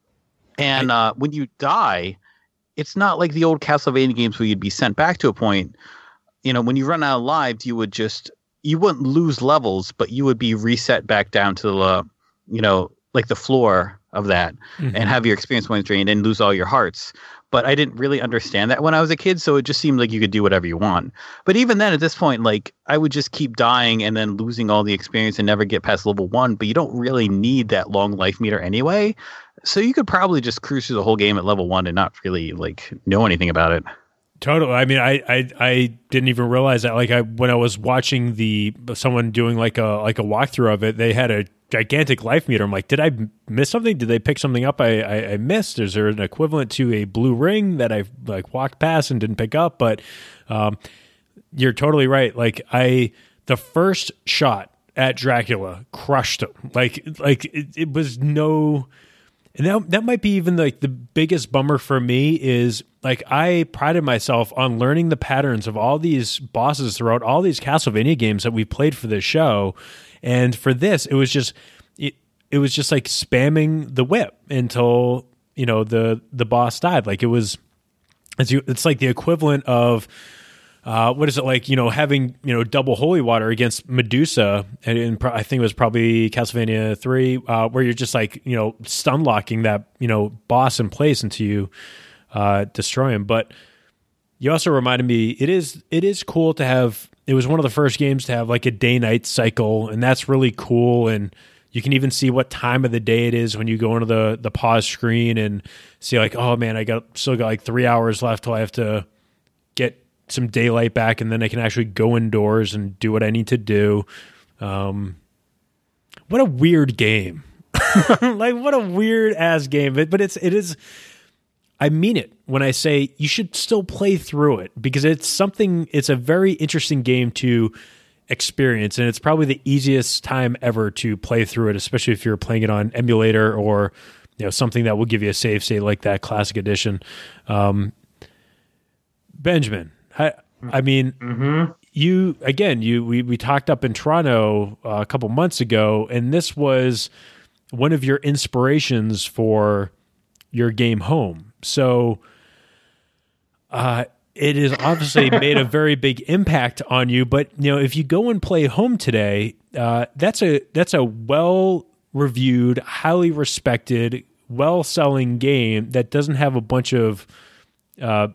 And uh, when you die, it's not like the old Castlevania games where you'd be sent back to a point. You know, when you run out of lives, you would just, you wouldn't lose levels, but you would be reset back down to the, you know, like the floor of that, mm-hmm. and have your experience points drained and lose all your hearts. But I didn't really understand that when I was a kid, so it just seemed like you could do whatever you want. But even then, at this point, like, I would just keep dying and then losing all the experience and never get past level one, but you don't really need that long life meter anyway. So you could probably just cruise through the whole game at level one and not really, like, know anything about it. Totally. I mean, I, I I didn't even realize that. Like, I when I was watching the someone doing like a like a walkthrough of it, they had a gigantic life meter. I'm like, did I miss something? Did they pick something up I, I, I missed? Is there an equivalent to a blue ring that I like walked past and didn't pick up? But um, you're totally right. Like I, the first shot at Dracula crushed him. Like like it, it was no. And that, that might be even like the biggest bummer for me is like I prided myself on learning the patterns of all these bosses throughout all these Castlevania games that we played for this show. And for this, it was just it, it was just like spamming the whip until, you know, the the boss died. Like it was it's, it's like the equivalent of Uh, what is it like, you know, having, you know, double holy water against Medusa, and in, I think it was probably Castlevania three, uh, where you're just like, you know, stun locking that, you know, boss in place until you uh, destroy him. But you also reminded me, it is it is cool to have, it was one of the first games to have like a day-night cycle, and that's really cool. And you can even see what time of the day it is when you go into the, the pause screen and see like, oh man, I got still got like three hours left till I have to get some daylight back, and then I can actually go indoors and do what I need to do. Um, what a weird game. Like what a weird ass game, but, but it's, it is, I mean it when I say you should still play through it, because it's something, it's a very interesting game to experience. And it's probably the easiest time ever to play through it, especially if you're playing it on emulator or, you know, something that will give you a save state like that classic edition. Um, Benjamin, I, I mean, mm-hmm. you, again, you, we, we talked up in Toronto uh, a couple months ago, and this was one of your inspirations for your game Home. So uh, it has obviously made a very big impact on you. But you know, if you go and play Home today, uh, that's a that's a well reviewed, highly respected, well selling game that doesn't have a bunch of uh,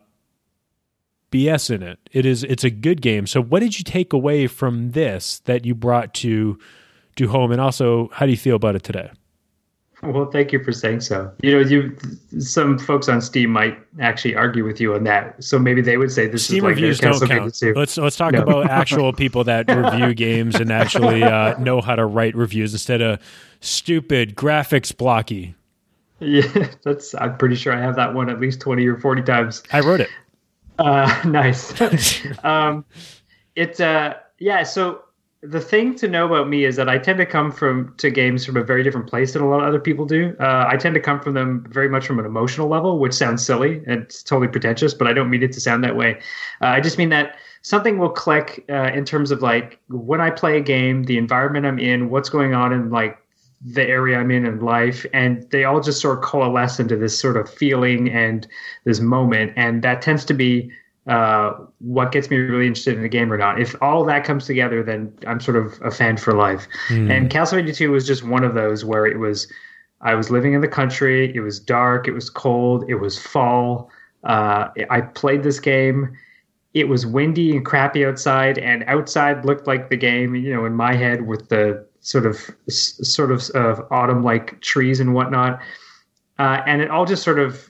B S in it. It is it's a good game. So what did you take away from this that you brought to to Home, and also how do you feel about it today? Well, thank you for saying so. You know, you some folks on Steam might actually argue with you on that. So maybe they would say this Steam is like reviews their don't count. Castlevania two. Let's let's talk No. about actual people that review games and actually uh, know how to write reviews instead of stupid graphics blocky. Yeah, that's. I'm pretty sure I have that one at least twenty or forty times. I wrote it. Uh, nice. um, it. Uh, yeah. So the thing to know about me is that I tend to come from to games from a very different place than a lot of other people do. Uh, I tend to come from them very much from an emotional level, which sounds silly and it's totally pretentious, but I don't mean it to sound that way. Uh, I just mean that something will click uh, in terms of like when I play a game, the environment I'm in, what's going on in like the area I'm in in life, and they all just sort of coalesce into this sort of feeling and this moment, and that tends to be uh, what gets me really interested in a game or not. If all that comes together, then I'm sort of a fan for life. Mm. And Castlevania two was just one of those where it was, I was living in the country, it was dark, it was cold, it was fall. Uh, I played this game. It was windy and crappy outside, and outside looked like the game, you know, in my head with the sort of sort of uh, autumn-like trees and whatnot. Uh, and it all just sort of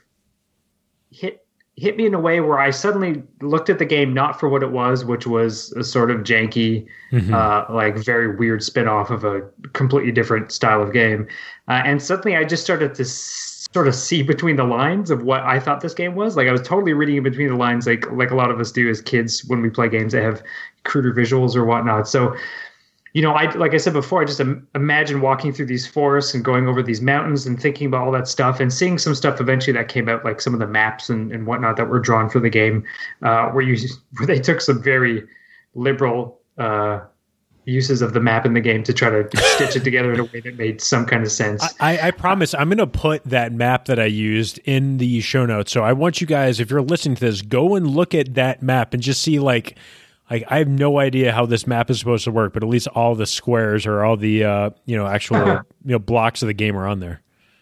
hit hit me in a way where I suddenly looked at the game not for what it was, which was a sort of janky, mm-hmm. uh, like very weird spin-off of a completely different style of game. Uh, and suddenly I just started to s- sort of see between the lines of what I thought this game was. Like I was totally reading in between the lines, like like a lot of us do as kids when we play games that have cruder visuals or whatnot. So, you know, I like I said before, I just im- imagine walking through these forests and going over these mountains and thinking about all that stuff and seeing some stuff eventually that came out, like some of the maps and, and whatnot that were drawn for the game, uh, where you where they took some very liberal uh, uses of the map in the game to try to stitch it together in a way that made some kind of sense. I, I promise I'm going to put that map that I used in the show notes. So I want you guys, if you're listening to this, go and look at that map and just see like. Like I have no idea how this map is supposed to work, but at least all the squares or all the uh, you know actual you know blocks of the game are on there.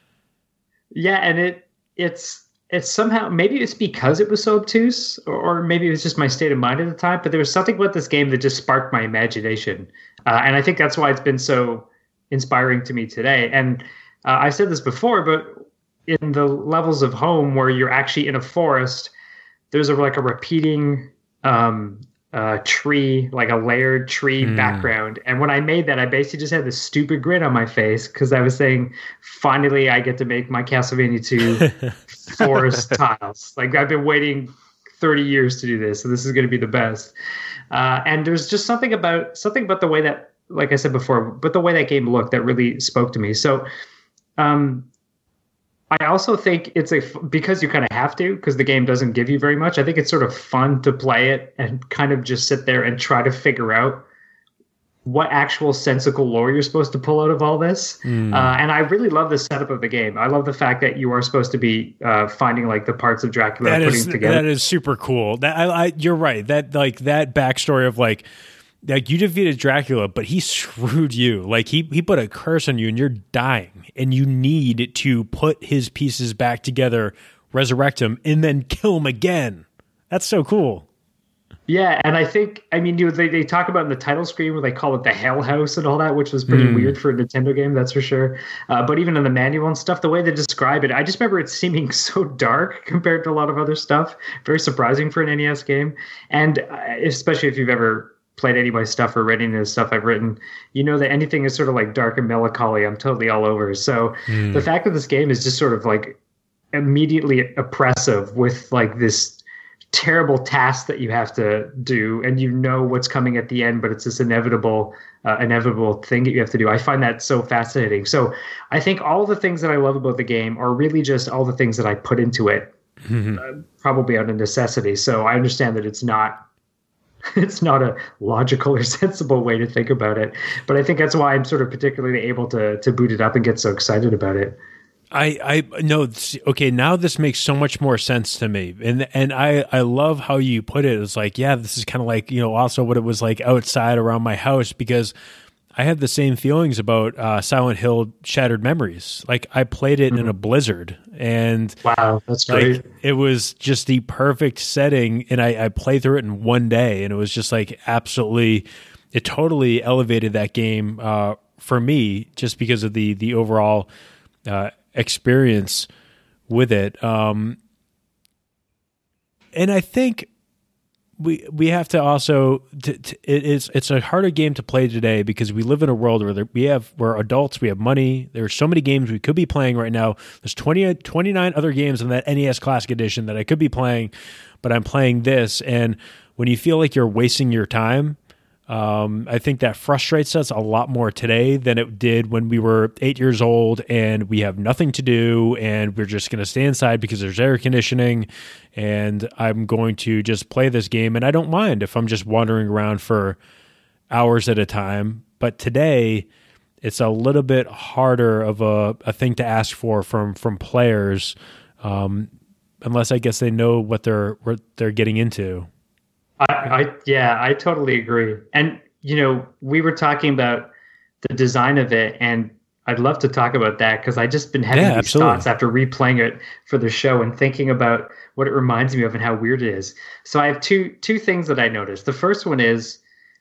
Yeah, and it it's it's somehow maybe it's because it was so obtuse, or, or maybe it was just my state of mind at the time. But there was something about this game that just sparked my imagination, uh, and I think that's why it's been so inspiring to me today. And uh, I said this before, but in the levels of Home where you're actually in a forest, there's a like a repeating. Um, Uh, tree, like a layered tree mm. background. And when I made that, I basically just had this stupid grin on my face because I was saying, finally, I get to make my Castlevania two forest tiles. Like I've been waiting thirty years to do this, so this is going to be the best. Uh, and there's just something about something about the way that, like I said before, but the way that game looked that really spoke to me. So, um, I also think it's a, because you kind of have to, because the game doesn't give you very much. I think it's sort of fun to play it and kind of just sit there and try to figure out what actual sensical lore you're supposed to pull out of all this. Mm. Uh, and I really love the setup of the game. I love the fact that you are supposed to be uh, finding like the parts of Dracula that and putting is, them together. That is super cool. That I, I, you're right. That like that backstory of like, like you defeated Dracula, but he screwed you. Like he he put a curse on you, and you're dying, and you need to put his pieces back together, resurrect him, and then kill him again. That's so cool. Yeah, and I think I mean you they they talk about in the title screen where they call it the Hell House and all that, which was pretty mm. weird for a Nintendo game, that's for sure. Uh, but even in the manual and stuff, the way they describe it, I just remember it seeming so dark compared to a lot of other stuff. Very surprising for an N E S game, and uh, especially if you've ever played any of my stuff or read any of the stuff I've written, you know that anything is sort of like dark and melancholy, I'm totally all over. So mm. the fact that this game is just sort of like immediately oppressive with like this terrible task that you have to do, and you know what's coming at the end, but it's this inevitable, uh, inevitable thing that you have to do. I find that so fascinating. So I think all the things that I love about the game are really just all the things that I put into it, mm-hmm. uh, probably out of necessity. So I understand that it's not it's not a logical or sensible way to think about it. But I think that's why I'm sort of particularly able to to boot it up and get so excited about it. I, I no okay, now this makes so much more sense to me, and and I, I love how you put it. It's like, yeah, this is kind of like, you know, also what it was like outside around my house, because I had the same feelings about uh, Silent Hill Shattered Memories. Like, I played it mm-hmm. in a blizzard, and wow, that's great. Like, it was just the perfect setting, and I, I played through it in one day, and it was just like absolutely, it totally elevated that game uh, for me, just because of the the overall Uh, experience with it. Um, and I think we we have to also t- t- it is it's a harder game to play today, because we live in a world where there, we have we're adults, we have money. There's so many games we could be playing right now. There's twenty, twenty-nine other games in that N E S Classic Edition that I could be playing, but I'm playing this. And when you feel like you're wasting your time, Um, I think that frustrates us a lot more today than it did when we were eight years old and we have nothing to do and we're just going to stay inside because there's air conditioning, and I'm going to just play this game. And I don't mind if I'm just wandering around for hours at a time. But today, it's a little bit harder of a, a thing to ask for from from players, um, unless I guess they know what they're what they're getting into. I, I yeah, I totally agree. And you know, we were talking about the design of it, and I'd love to talk about that, because I just been having yeah, these absolutely. thoughts after replaying it for the show and thinking about what it reminds me of and how weird it is. So I have two two things that I noticed. The first one is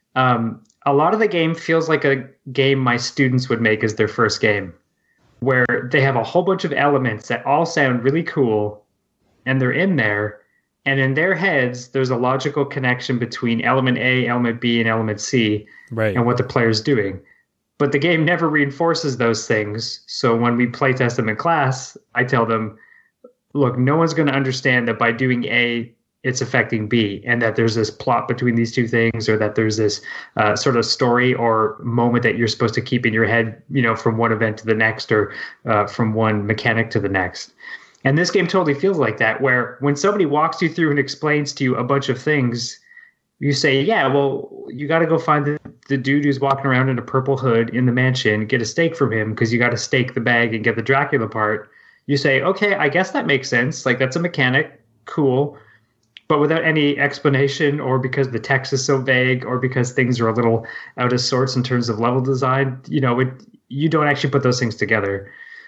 um, a lot of the game feels like a game my students would make as their first game, where they have a whole bunch of elements that all sound really cool, and they're in there. And in their heads, there's a logical connection between element A, element B, and element C, right, and what the player's doing. But the game never reinforces those things. So when we play test them in class, I tell them, look, no one's going to understand that by doing A, it's affecting B, and that there's this plot between these two things, or that there's this uh, sort of story or moment that you're supposed to keep in your head, you know, from one event to the next, or uh, from one mechanic to the next. And this game totally feels like that, where when somebody walks you through and explains to you a bunch of things, you say, yeah, well, you got to go find the, the dude who's walking around in a purple hood in the mansion, get a steak from him, because you got to stake the bag and get the Dracula part. You say, okay, I guess that makes sense. Like, that's a mechanic. Cool. But without any explanation, or because the text is so vague, or because things are a little out of sorts in terms of level design, you know, it, you don't actually put those things together.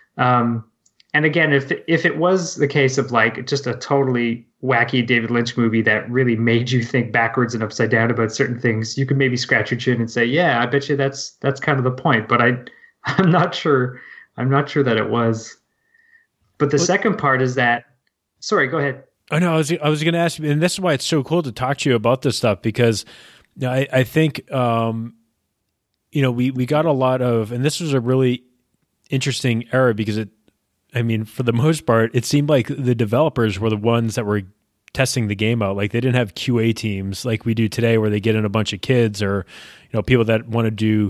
Um, And again, if if it was the case of like just a totally wacky David Lynch movie that really made you think backwards and upside down about certain things, you could maybe scratch your chin and say, "Yeah, I bet you that's that's kind of the point." But I, I'm not sure. I'm not sure that it was. But the what? second part is that. Sorry, go ahead. Oh no, I was I was going to ask you, and this is why it's so cool to talk to you about this stuff, because you know, I I think um, you know we we got a lot of, and this was a really interesting era, because it. I mean, for the most part, it seemed like the developers were the ones that were testing the game out. Like, they didn't have Q A teams like we do today, where they get in a bunch of kids, or, you know, people that want to do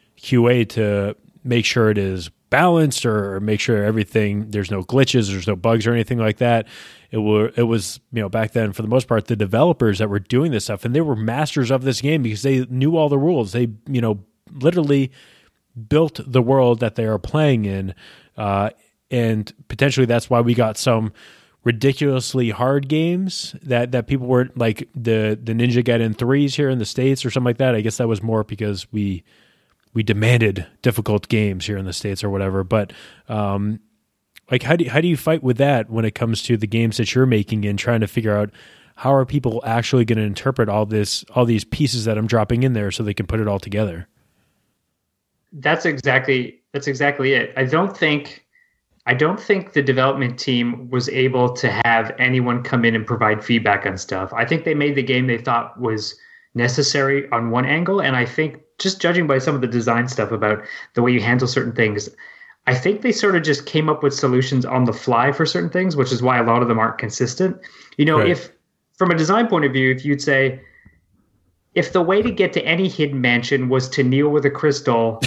Q A to make sure it is balanced, or make sure everything, there's no glitches, there's no bugs or anything like that. It were it was, you know, back then, for the most part, the developers that were doing this stuff, and they were masters of this game because they knew all the rules. They, you know, literally built the world that they are playing in. Uh, And potentially that's why we got some ridiculously hard games that, that people were like the, the Ninja Gaiden threes here in the States or something like that. I guess that was more because we we demanded difficult games here in the States or whatever. But um, like how do you, how do you fight with that when it comes to the games that you're making and trying to figure out how are people actually going to interpret all this all these pieces that I'm dropping in there so they can put it all together? That's exactly that's exactly it. I don't think. I don't think the development team was able to have anyone come in and provide feedback on stuff. I think they made the game they thought was necessary on one angle. And I think, just judging by some of the design stuff about the way you handle certain things, I think they sort of just came up with solutions on the fly for certain things, which is why a lot of them aren't consistent. You know, right. If from a design point of view, if you'd say, if the way to get to any hidden mansion was to kneel with a crystal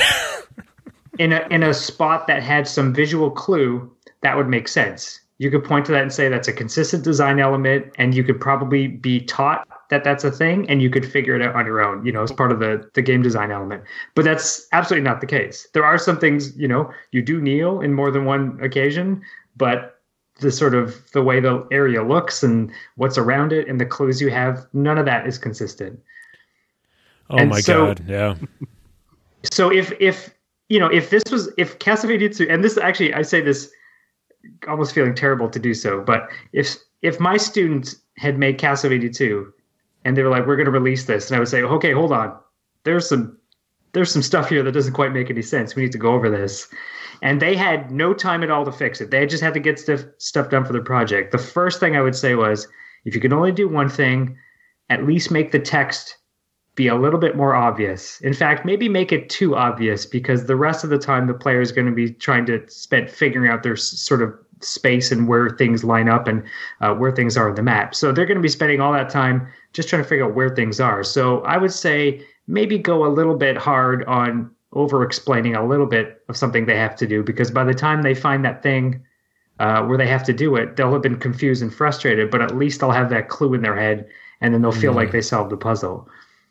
in a in a spot that had some visual clue, that would make sense. You could point to that and say that's a consistent design element, and you could probably be taught that that's a thing and you could figure it out on your own, you know, as part of the, the game design element. But that's absolutely not the case. There are some things, you know, you do kneel in more than one occasion, but the sort of the way the area looks and what's around it and the clues you have, none of that is consistent. Oh and my so, God. Yeah. So if, if, you know, if this was, if Castlevania two, and this actually, I say this almost feeling terrible to do so, but if, if my students had made Castlevania two and they were like, we're going to release this, and I would say, okay, hold on. There's some, there's some stuff here that doesn't quite make any sense. We need to go over this. And they had no time at all to fix it. They just had to get stuff, stuff done for their project. The first thing I would say was, if you can only do one thing, at least make the text be a little bit more obvious. In fact, maybe make it too obvious, because the rest of the time the player is going to be trying to spend figuring out their s- sort of space and where things line up and uh, where things are on the map. So they're going to be spending all that time just trying to figure out where things are. So I would say maybe go a little bit hard on over explaining a little bit of something they have to do, because by the time they find that thing uh, where they have to do it, they'll have been confused and frustrated, but at least they'll have that clue in their head, and then they'll feel mm. like they solved the puzzle.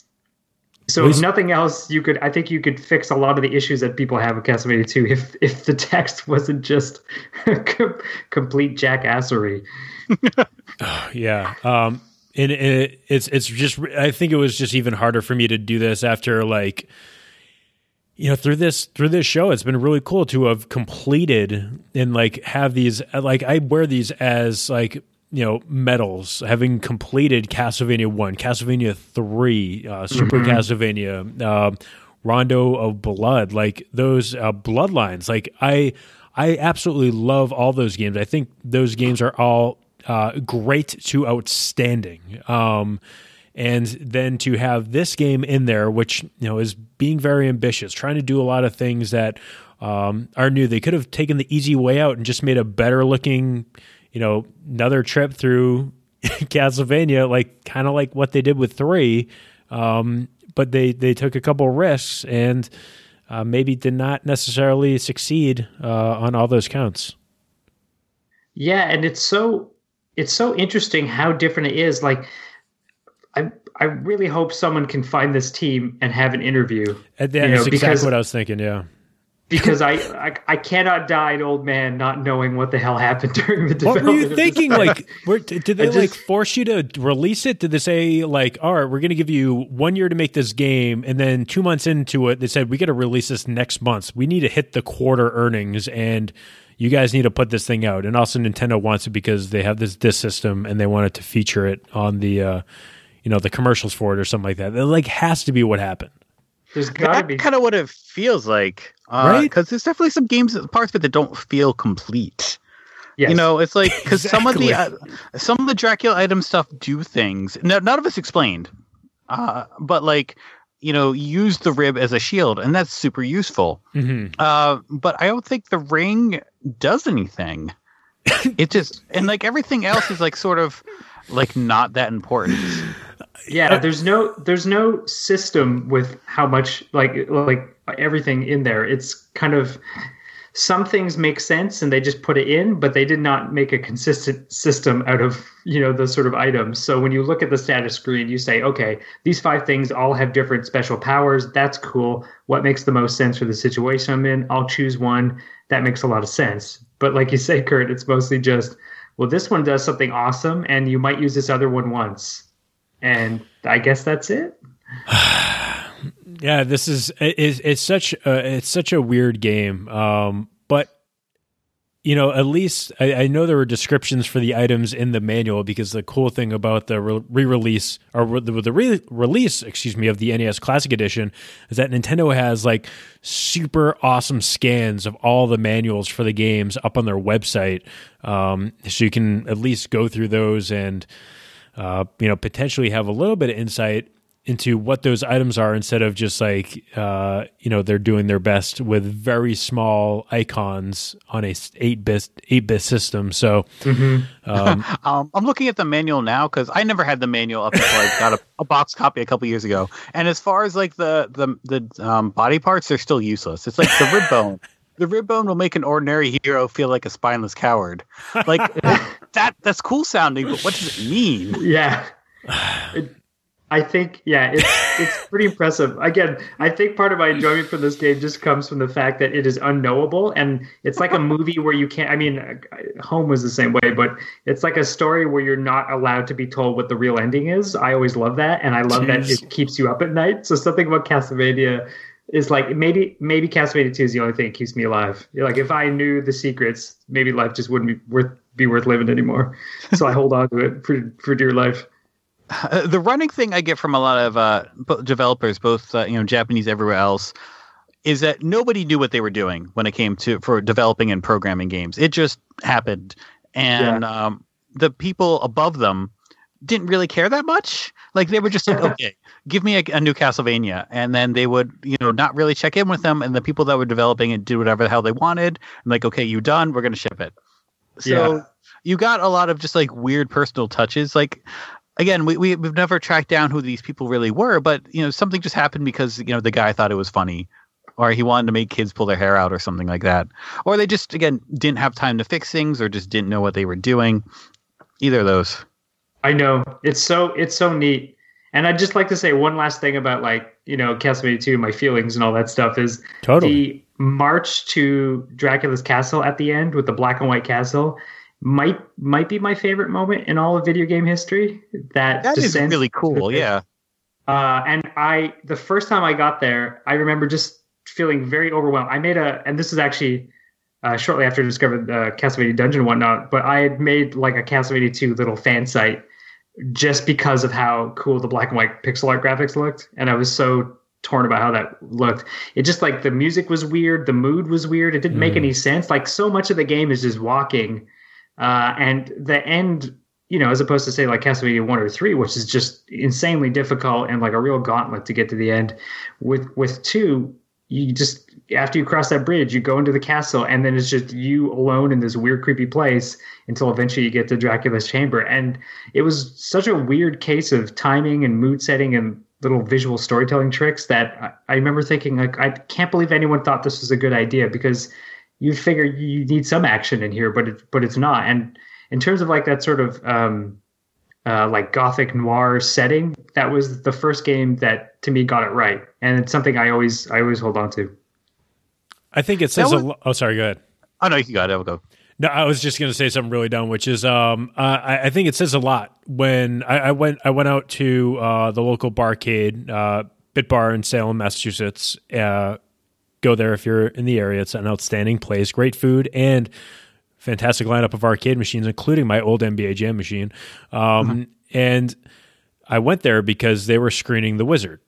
So if nothing else, you could, I think you could fix a lot of the issues that people have with Castlevania two if if the text wasn't just complete jackassery. Yeah. Um, and it, it's, it's just, I think it was just even harder for me to do this after, like, you know, through this, through this show, it's been really cool to have completed and like have these, like I wear these as like, you know, medals, having completed Castlevania one, Castlevania three, uh, Super mm-hmm. Castlevania, uh, Rondo of Blood, like those uh, bloodlines. Like I, I absolutely love all those games. I think those games are all uh, great to outstanding. Um, and then to have this game in there, which, you know, is being very ambitious, trying to do a lot of things that um, are new. They could have taken the easy way out and just made a better looking, you know, another trip through Castlevania, like kind of like what they did with three. Um, but they, they took a couple risks and uh, maybe did not necessarily succeed uh, on all those counts. Yeah. And it's so, it's so interesting how different it is. Like, I, I really hope someone can find this team and have an interview. And that's you know, exactly because, what I was thinking. Yeah. Because I, I I cannot die an old man not knowing what the hell happened during the development. What were you thinking? Like, were, did they just, like force you to release it? Did they say like, all right, we're going to give you one year to make this game, and then two months into it, they said we got to release this next month. We need to hit the quarter earnings, and you guys need to put this thing out. And also, Nintendo wants it because they have this disc system, and they wanted to feature it on the, uh, you know, the commercials for it or something like that. It like has to be what happened. There's gotta That's be kind of what it feels like. Uh, right? Because there's definitely some games, parts of it that don't feel complete. Yes. You know, it's like, because exactly. some of the uh, some of the Dracula item stuff do things. No, none of it's explained. Uh, but like, you know, use the rib as a shield, and that's super useful. Mm-hmm. Uh, but I don't think the ring does anything. It just, and like everything else is like sort of like not that important. Yeah, there's no there's no system with how much like like everything in there. It's kind of some things make sense and they just put it in, but they did not make a consistent system out of, you know, those sort of items. So when you look at the status screen, you say, okay, these five things all have different special powers. That's cool. What makes the most sense for the situation I'm in? I'll choose one. That makes a lot of sense. But like you say, Kurt, it's mostly just, well, this one does something awesome and you might use this other one once. And I guess that's it. Yeah, this is it's, it's such a, it's such a weird game. Um, but you know, at least I, I know there were descriptions for the items in the manual, because the cool thing about the re-release or the, the re-release, excuse me, of the N E S Classic Edition is that Nintendo has like super awesome scans of all the manuals for the games up on their website, um, so you can at least go through those and. Uh, you know, potentially have a little bit of insight into what those items are, instead of just like, uh, you know, they're doing their best with very small icons on a eight bit eight bit system. So, mm-hmm. um, um, I'm looking at the manual now because I never had the manual up until I got a, a box copy a couple years ago. And as far as like the the the um, body parts, they're still useless. It's like the rib bone. The rib bone will make an ordinary hero feel like a spineless coward. Like that. That's cool sounding, but what does it mean? Yeah. It, I think, yeah, it's it's pretty impressive. Again, I think part of my enjoyment for this game just comes from the fact that it is unknowable, and it's like a movie where you can't. I mean, Home was the same way, but it's like a story where you're not allowed to be told what the real ending is. I always love that, and I love Jeez. that it keeps you up at night. So something about Castlevania is like maybe maybe Castlevania two is the only thing that keeps me alive. Like if I knew the secrets, maybe life just wouldn't be worth be worth living anymore. So I hold on to it for for dear life. Uh, the running thing I get from a lot of uh, developers, both uh, you know Japanese, everywhere else, is that nobody knew what they were doing when it came to for developing and programming games. It just happened, and yeah. um, the people above them didn't really care that much. Like they were just like, okay, give me a, a new Castlevania, and then they would you know not really check in with them, and the people that were developing it did whatever the hell they wanted. I'm like, okay, you done? We're gonna ship it. So yeah. you got a lot of just like weird personal touches, like. Again, we, we, we've never tracked down who these people really were, but, you know, something just happened because, you know, the guy thought it was funny or he wanted to make kids pull their hair out or something like that. Or they just, again, didn't have time to fix things or just didn't know what they were doing. Either of those. I know. It's so it's so neat. And I'd just like to say one last thing about, like, you know, Castlevania two, my feelings and all that stuff is totally. The march to Dracula's castle at the end with the black and white castle might might be my favorite moment in all of video game history. That that is really cool, yeah. Uh, and I, the first time I got there, I remember just feeling very overwhelmed. I made a, and this is actually uh, shortly after I discovered the uh, Castlevania Dungeon and whatnot, but I had made like a Castlevania two little fan site just because of how cool the black and white pixel art graphics looked, and I was so torn about how that looked. It just like the music was weird, the mood was weird. It didn't mm. make any sense. Like so much of the game is just walking. Uh, and the end, you know, as opposed to say like Castlevania one or three, which is just insanely difficult and like a real gauntlet to get to the end. With with two, you just after you cross that bridge, you go into the castle, and then it's just you alone in this weird, creepy place until eventually you get to Dracula's chamber. And it was such a weird case of timing and mood setting and little visual storytelling tricks that I, I remember thinking like, I can't believe anyone thought this was a good idea, because you figure you need some action in here, but it, but it's not. And in terms of like that sort of um, uh, like gothic noir setting, that was the first game that to me got it right, and it's something I always I always hold on to. I think it says. Was, a lo- oh, sorry. Go ahead. Oh no, you got it. I'll go. No, I was just going to say something really dumb, which is um, uh, I, I think it says a lot when I, I went I went out to uh, the local barcade, uh, Bit Bar in Salem, Massachusetts. Uh, Go there if you're in the area. It's an outstanding place, great food, and fantastic lineup of arcade machines, including my old N B A Jam machine. Um, mm-hmm. And I went there because they were screening The Wizard.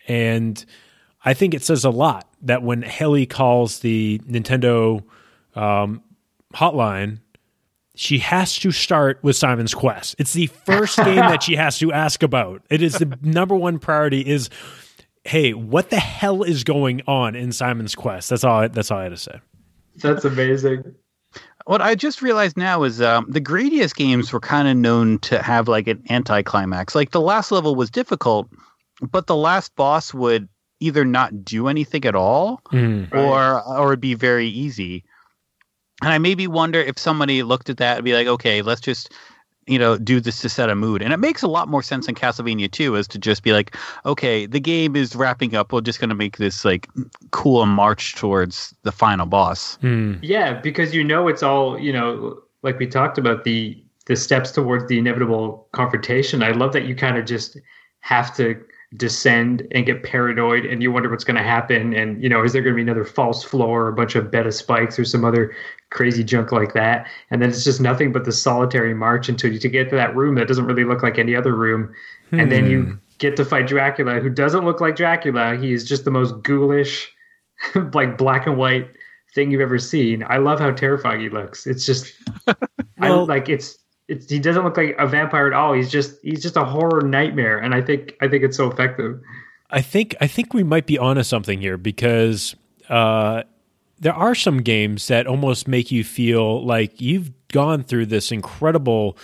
And I think it says a lot that when Haley calls the Nintendo um, hotline, she has to start with Simon's Quest. It's the first game that she has to ask about. It is the number one priority is, hey, what the hell is going on in Simon's Quest? That's all. I, that's all I had to say. That's amazing. What I just realized now is um, the Gradius games were kind of known to have like an anticlimax. Like the last level was difficult, but the last boss would either not do anything at all, mm, or right. or it'd be very easy. And I maybe wonder if somebody looked at that and be like, okay, let's just, you know, do this to set a mood. And it makes a lot more sense in Castlevania two is to just be like, okay, the game is wrapping up. We're just going to make this like cool march towards the final boss. Hmm. Yeah, because you know it's all, you know, like we talked about, the the steps towards the inevitable confrontation. I love that you kind of just have to descend and get paranoid, and you wonder what's going to happen. And, you know, is there going to be another false floor or a bunch of beta spikes or some other crazy junk like that? And then it's just nothing but the solitary march until you to get to that room that doesn't really look like any other room. Hmm. And then you get to fight Dracula, who doesn't look like Dracula. He is just the most ghoulish, like black and white thing you've ever seen. I love how terrifying he looks. It's just, well, I like it's, It's, he doesn't look like a vampire at all. He's just he's just a horror nightmare, and I think I think it's so effective. I think I think we might be onto something here, because uh, there are some games that almost make you feel like you've gone through this incredible,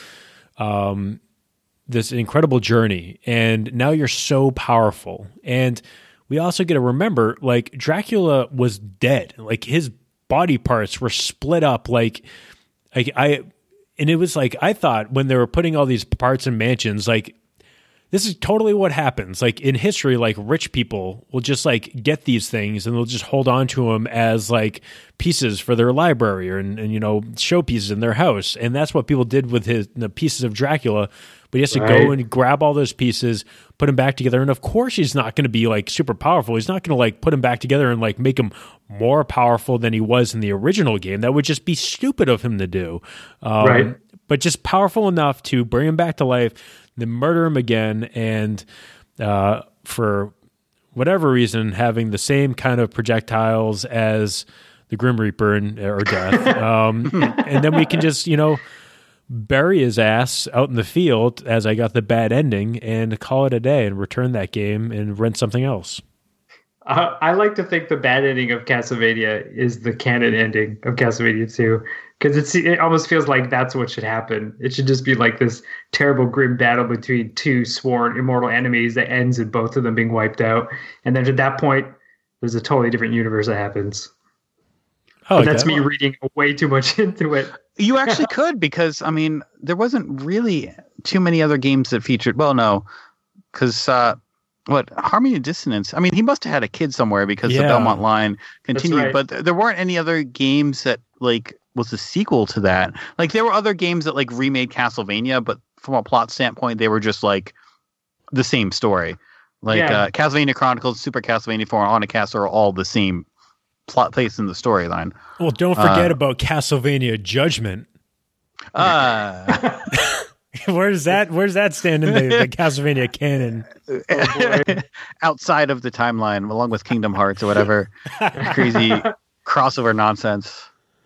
um, this incredible journey, and now you're so powerful. And we also get to remember, like, Dracula was dead, like his body parts were split up, like like I. And it was like, I thought when they were putting all these parts in mansions, like this is totally what happens. Like in history, like rich people will just like get these things and they'll just hold on to them as like pieces for their library or, and, and you know, showpieces in their house. And that's what people did with his the pieces of Dracula. But he has to Right. go and grab all those pieces, put them back together. And of course, he's not going to be like super powerful. He's not going to like put them back together and like make him more powerful than he was in the original game. That would just be stupid of him to do. Um, Right. But just powerful enough to bring him back to life, then murder him again, and uh, for whatever reason, having the same kind of projectiles as the Grim Reaper and, or Death. Um, and then we can just, you know, bury his ass out in the field as I got the bad ending and call it a day and return that game and rent something else. Uh, I like to think the bad ending of Castlevania is the canon ending of Castlevania two, because it's it almost feels like that's what should happen. It should just be like this terrible, grim battle between two sworn immortal enemies that ends in both of them being wiped out, and then at that point, there's a totally different universe that happens. I But like that's that. me reading way too much into it. You actually could, because I mean, there wasn't really too many other games that featured. Well, no, because uh, what Harmony and Dissonance? I mean, he must have had a kid somewhere because Yeah. the Belmont line continued. right. But th- there weren't any other games that like was a sequel to that. Like there were other games that like remade Castlevania, but from a plot standpoint, they were just like the same story. Like Yeah. uh, Castlevania Chronicles, Super Castlevania four, and Haunted Castle are all the same plot place in the storyline. Well, don't forget Uh, about Castlevania Judgment. Uh, Where's that? Where's that stand in the, the Castlevania canon? outside of the timeline, along with Kingdom Hearts or whatever crazy crossover nonsense.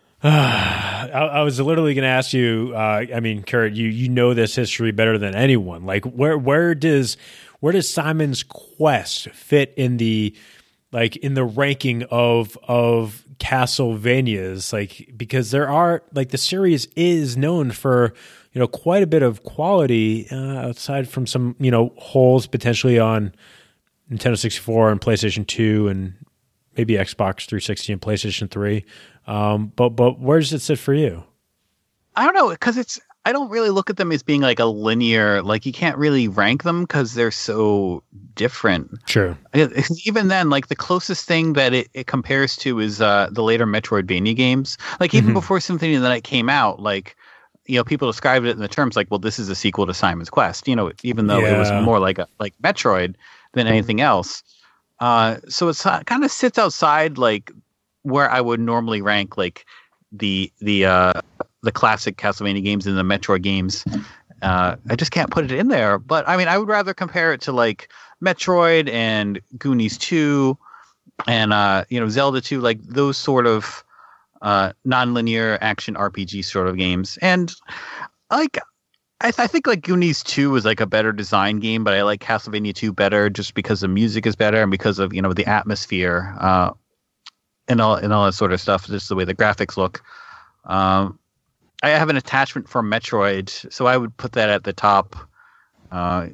I, I was literally going to ask you. Uh, I mean, Kurt, you you know this history better than anyone. Like, where where does where does Simon's Quest fit in the like in the ranking of of Castlevanias? Like, because there are like the series is known for you know quite a bit of quality uh, outside from some you know holes potentially on Nintendo sixty-four and PlayStation two and maybe Xbox three sixty and PlayStation three. Um, but but where does it sit for you? I don't know, because it's I don't really look at them as being like a linear, like you can't really rank them because they're so different. Sure. Even then, like the closest thing that it, it compares to is uh, the later Metroidvania games. Like even Mhm. before Symphony of the Night came out, like you know, people described it in the terms like, well, this is a sequel to Simon's Quest. You know, even though it was Yeah. more like a like Metroid than anything else. Uh, so it's uh, kind of sits outside like where I would normally rank like the the uh, the classic Castlevania games and the Metroid games. Uh, I just can't put it in there. But I mean, I would rather compare it to like Metroid and Goonies two and uh, you know Zelda two, like those sort of uh, non-linear action R P G sort of games. And like I, th- I think like Goonies two was like a better design game, but I like Castlevania two better just because the music is better and because of you know the atmosphere uh, and all and all that sort of stuff. Just the way the graphics look. Um, I have an attachment for Metroid, so I would put that at the top. Uh,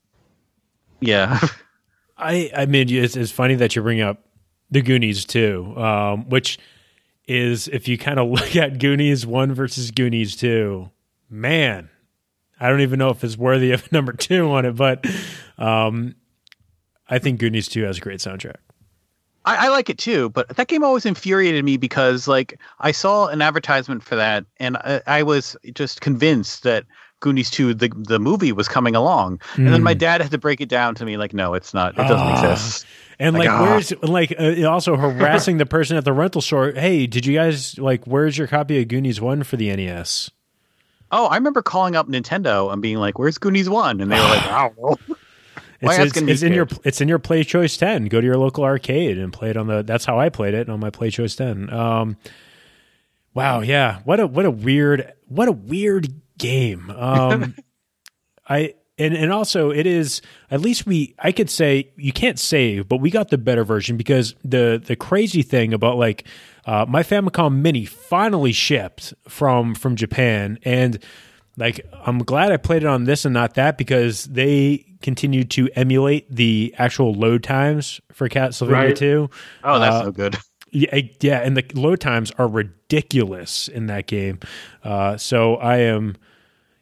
yeah. I I mean it's, it's funny that you bring up the Goonies too, um, which is if you kind of look at Goonies one versus Goonies two, man, I don't even know if it's worthy of number two on it, but um, I think Goonies two has a great soundtrack. I, I like it too, but that game always infuriated me because, like, I saw an advertisement for that, and I, I was just convinced that Goonies two, the the movie, was coming along, and then my dad had to break it down to me, like, no, it's not. It doesn't Ah. exist. And Like, like, ah. where's like uh, also harassing the person at the rental store? Hey, did you guys like? Where's your copy of Goonies one for the N E S? Oh, I remember calling up Nintendo and being like, "Where's Goonies one?" And they were like, "I don't know." Why It's, it's, asking me, it's in your kid? it's in your Play Choice ten. Go to your local arcade and play it on the. That's how I played it on my Play Choice ten. Um, wow, yeah, what a what a weird what a weird game. Um, I and and also it is at least we I could say you can't save, but we got the better version because the the crazy thing about like uh, my Famicom Mini finally shipped from from Japan and. Like, I'm glad I played it on this and not that because they continued to emulate the actual load times for Castlevania Right. two. Oh, that's Uh, no good. Yeah, yeah, and the load times are ridiculous in that game. Uh, so I am,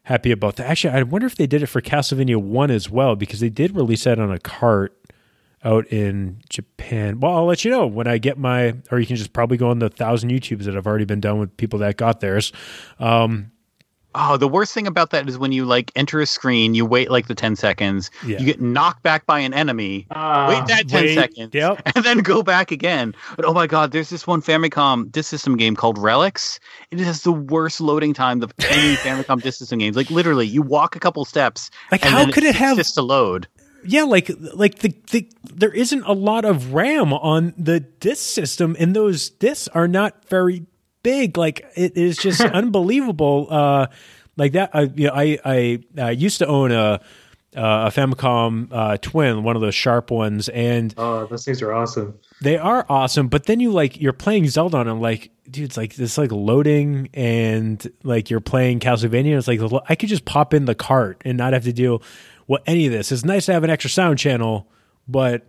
happy about that. Actually, I wonder if they did it for Castlevania one as well, because they did release that on a cart out in Japan. Well, I'll let you know when I get my, or you can just probably go on the thousand YouTubes that have already been done with people that got theirs. Um, Oh, the worst thing about that is when you like enter a screen, you wait like the ten seconds, Yeah. you get knocked back by an enemy, Ah, wait that ten wait, seconds, yep. and then go back again. But oh my god, there's this one Famicom disc system game called Relics. It has the worst loading time of any Famicom disc system games. Like literally, you walk a couple steps. Like, and how then could it have- just to load? Yeah, like like the, the there isn't a lot of RAM on the disc system, and those discs are not very big. Like, it is just unbelievable. Uh, like that, uh, you know, I I uh, used to own a a Famicom uh, Twin, one of those sharp ones, and oh, those things are awesome. they are awesome. But then you like you're playing Zelda, and I'm like, dude, it's like this like loading, and like you're playing Castlevania. It's like I could just pop in the cart and not have to deal with any of this. It's nice to have an extra sound channel, but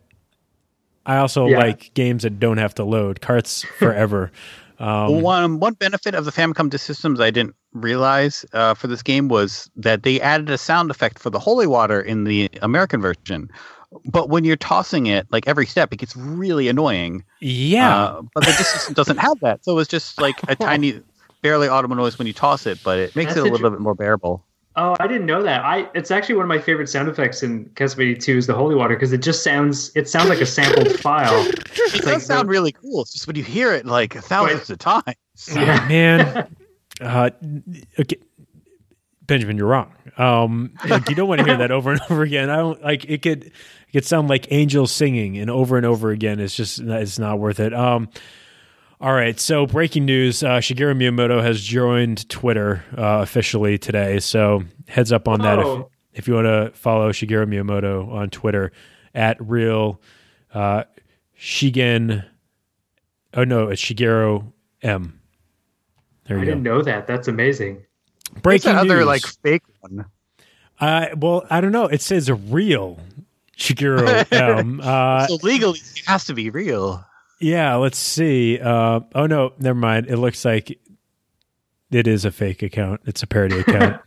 I also Yeah. like games that don't have to load. Carts forever. Um, Well, one one benefit of the Famicom disc systems I didn't realize uh, for this game was that they added a sound effect for the holy water in the American version. But when you're tossing it, like every step, it gets really annoying. yeah. Uh, but the disc system doesn't have that, so it's just like a tiny, barely audible noise when you toss it, but it makes That's it a little inter- bit more bearable. Oh, I didn't know that. I it's actually one of my favorite sound effects in Castlevania two is the holy water because it just sounds it sounds like a sampled file. It does like sound the- really cool. It's just when you hear it like thousands of times. Yeah. Man, uh, okay. Benjamin, you're wrong. Um, like, you don't want to hear that over and over again. I don't like it. Could it could sound like angels singing, and over and over again. It's just it's not worth it. Um, all right. So breaking news: uh, Shigeru Miyamoto has joined Twitter uh, officially today. So heads up on that. If Oh. if you want to follow Shigeru Miyamoto on Twitter at real uh, Shigen. Oh no, it's Shigeru M. There I you go. didn't know that. That's amazing. What's Breaking that other news. like fake one? Uh, well, I don't know. It says real Shigeru M. Uh, So legally, it has to be real. yeah, let's see. Uh, oh, no, never mind. It looks like it is a fake account. It's a parody account.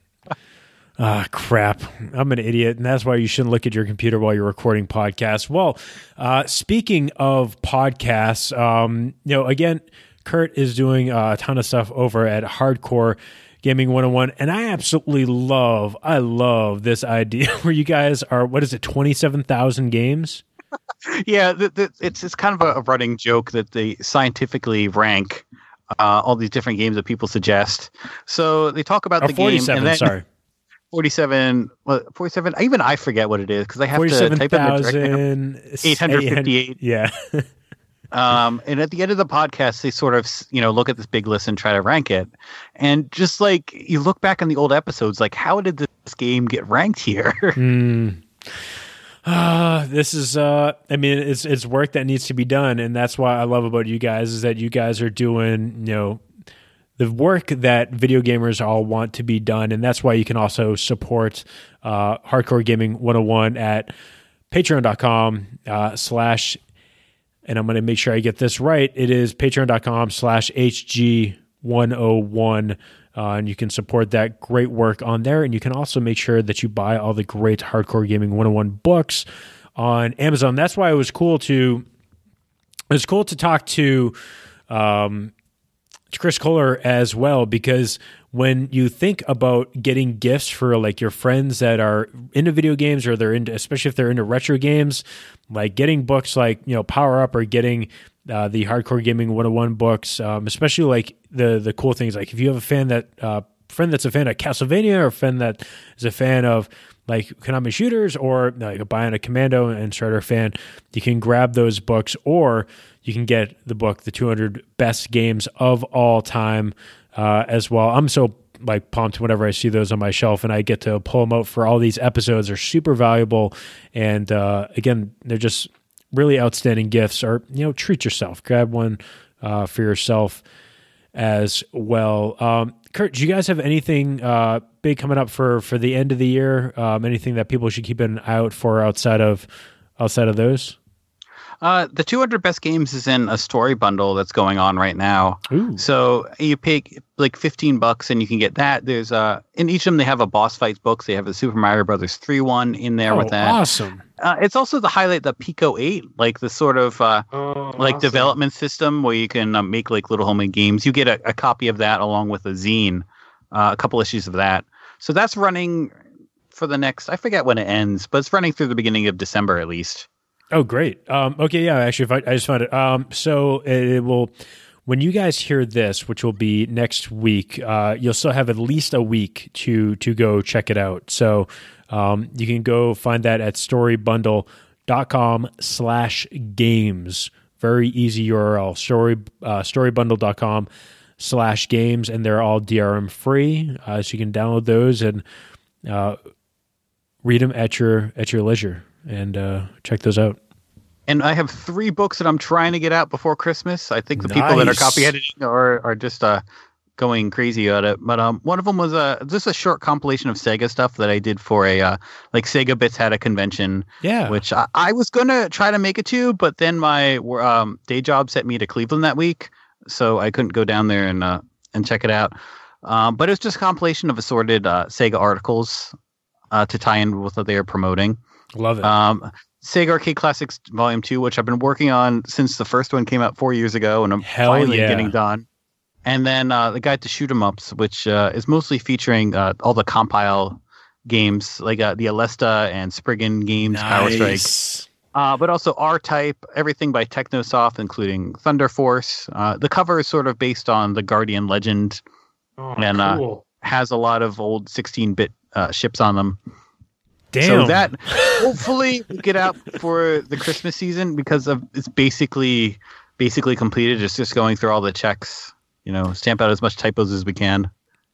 Ah, crap. I'm an idiot, and that's why you shouldn't look at your computer while you're recording podcasts. Well, uh, speaking of podcasts, um, you know, again, Kurt is doing uh, a ton of stuff over at Hardcore Gaming one oh one, and I absolutely love, I love this idea where you guys are, what is it, twenty-seven thousand games? Yeah, th- th- it's it's kind of a, a running joke that they scientifically rank uh, all these different games that people suggest. So they talk about Or the game forty-seven, and then sorry. forty-seven, well, forty-seven. Even I forget what it is because I have to type in the direct number. eight hundred fifty-eight. Yeah. Um, and at the end of the podcast, they sort of, you know, look at this big list and try to rank it. And just like you look back on the old episodes, like how did this game get ranked here? Mm. Uh, this is, uh, I mean, it's it's work that needs to be done, and that's why I love about you guys is that you guys are doing, you know, the work that video gamers all want to be done, and that's why you can also support uh, Hardcore Gaming one oh one at patreon.com uh, slash, and I'm going to make sure I get this right. It is patreon.com slash HG one oh one. Uh, and you can support that great work on there. And you can also make sure that you buy all the great Hardcore Gaming one oh one books on Amazon. That's why it was cool to it was cool to talk to um, Chris Kohler as well, because when you think about getting gifts for like your friends that are into video games or they're into, especially if they're into retro games, like getting books like, you know, Power Up or getting Uh, the Hardcore Gaming one oh one books, um, especially like the the cool things, like if you have a fan that uh, friend that's a fan of Castlevania or a friend that is a fan of like Konami shooters or like a Bionic Commando and Starter fan, you can grab those books, or you can get the book, The two hundred Best Games of All Time, uh, as well. I'm so like pumped whenever I see those on my shelf and I get to pull them out for all these episodes. They're super valuable, and uh, again, they're just really outstanding gifts. Or, you know, treat yourself, grab one uh, for yourself as well. Um, Kurt, do you guys have anything uh, big coming up for, for the end of the year? Um, anything that people should keep an eye out for outside of outside of those? Uh, the two hundred best games is in a story bundle that's going on right now. Ooh. So you pay like fifteen bucks and you can get that. There's uh in each of them they have a boss fights books. They have a Super Mario Brothers three one in there Oh, with that. awesome. Uh, it's also the highlight the Pico eight, like the sort of uh, Oh, like awesome. development system where you can uh, make like little homemade games. You get a, a copy of that along with a zine, uh, a couple issues of that. So that's running for the next, I forget when it ends, but it's running through the beginning of December at least. Oh, great. Um, okay, yeah, actually, if I, I just found it. Um, so it will, when you guys hear this, which will be next week, uh, you'll still have at least a week to to go check it out. So um, you can go find that at storybundle.com slash games. Very easy U R L, story, uh, storybundle.com slash games, and they're all D R M free, uh, so you can download those and uh, read them at your at your leisure. And uh, check those out. And I have three books that I'm trying to get out before Christmas. I think the people that are Nice. copy editing are are just uh, going crazy at it. But um, one of them was a just a short compilation of Sega stuff that I did for a uh, like Sega Bits had a convention. Yeah. Which I, I was gonna try to make it to, but then my um, day job sent me to Cleveland that week, so I couldn't go down there and uh, and check it out. Um, but it was just a compilation of assorted uh, Sega articles uh, to tie in with what they are promoting. Love it. Um, Sega Arcade Classics Volume two, which I've been working on since the first one came out four years ago, and I'm Hell finally yeah. getting done. And then uh, the Guide to Shoot 'em Ups, which uh, is mostly featuring uh, all the compile games, like uh, the Alesta and Spriggan games, Power Strike, Nice. uh, but also R-Type, everything by Technosoft, including Thunder Force. Uh, the cover is sort of based on the Guardian Legend, Oh, and uh, cool. has a lot of old sixteen-bit uh, ships on them. Damn. So that hopefully will get out for the Christmas season because of it's basically basically completed. It's just going through all the checks, you know, stamp out as much typos as we can.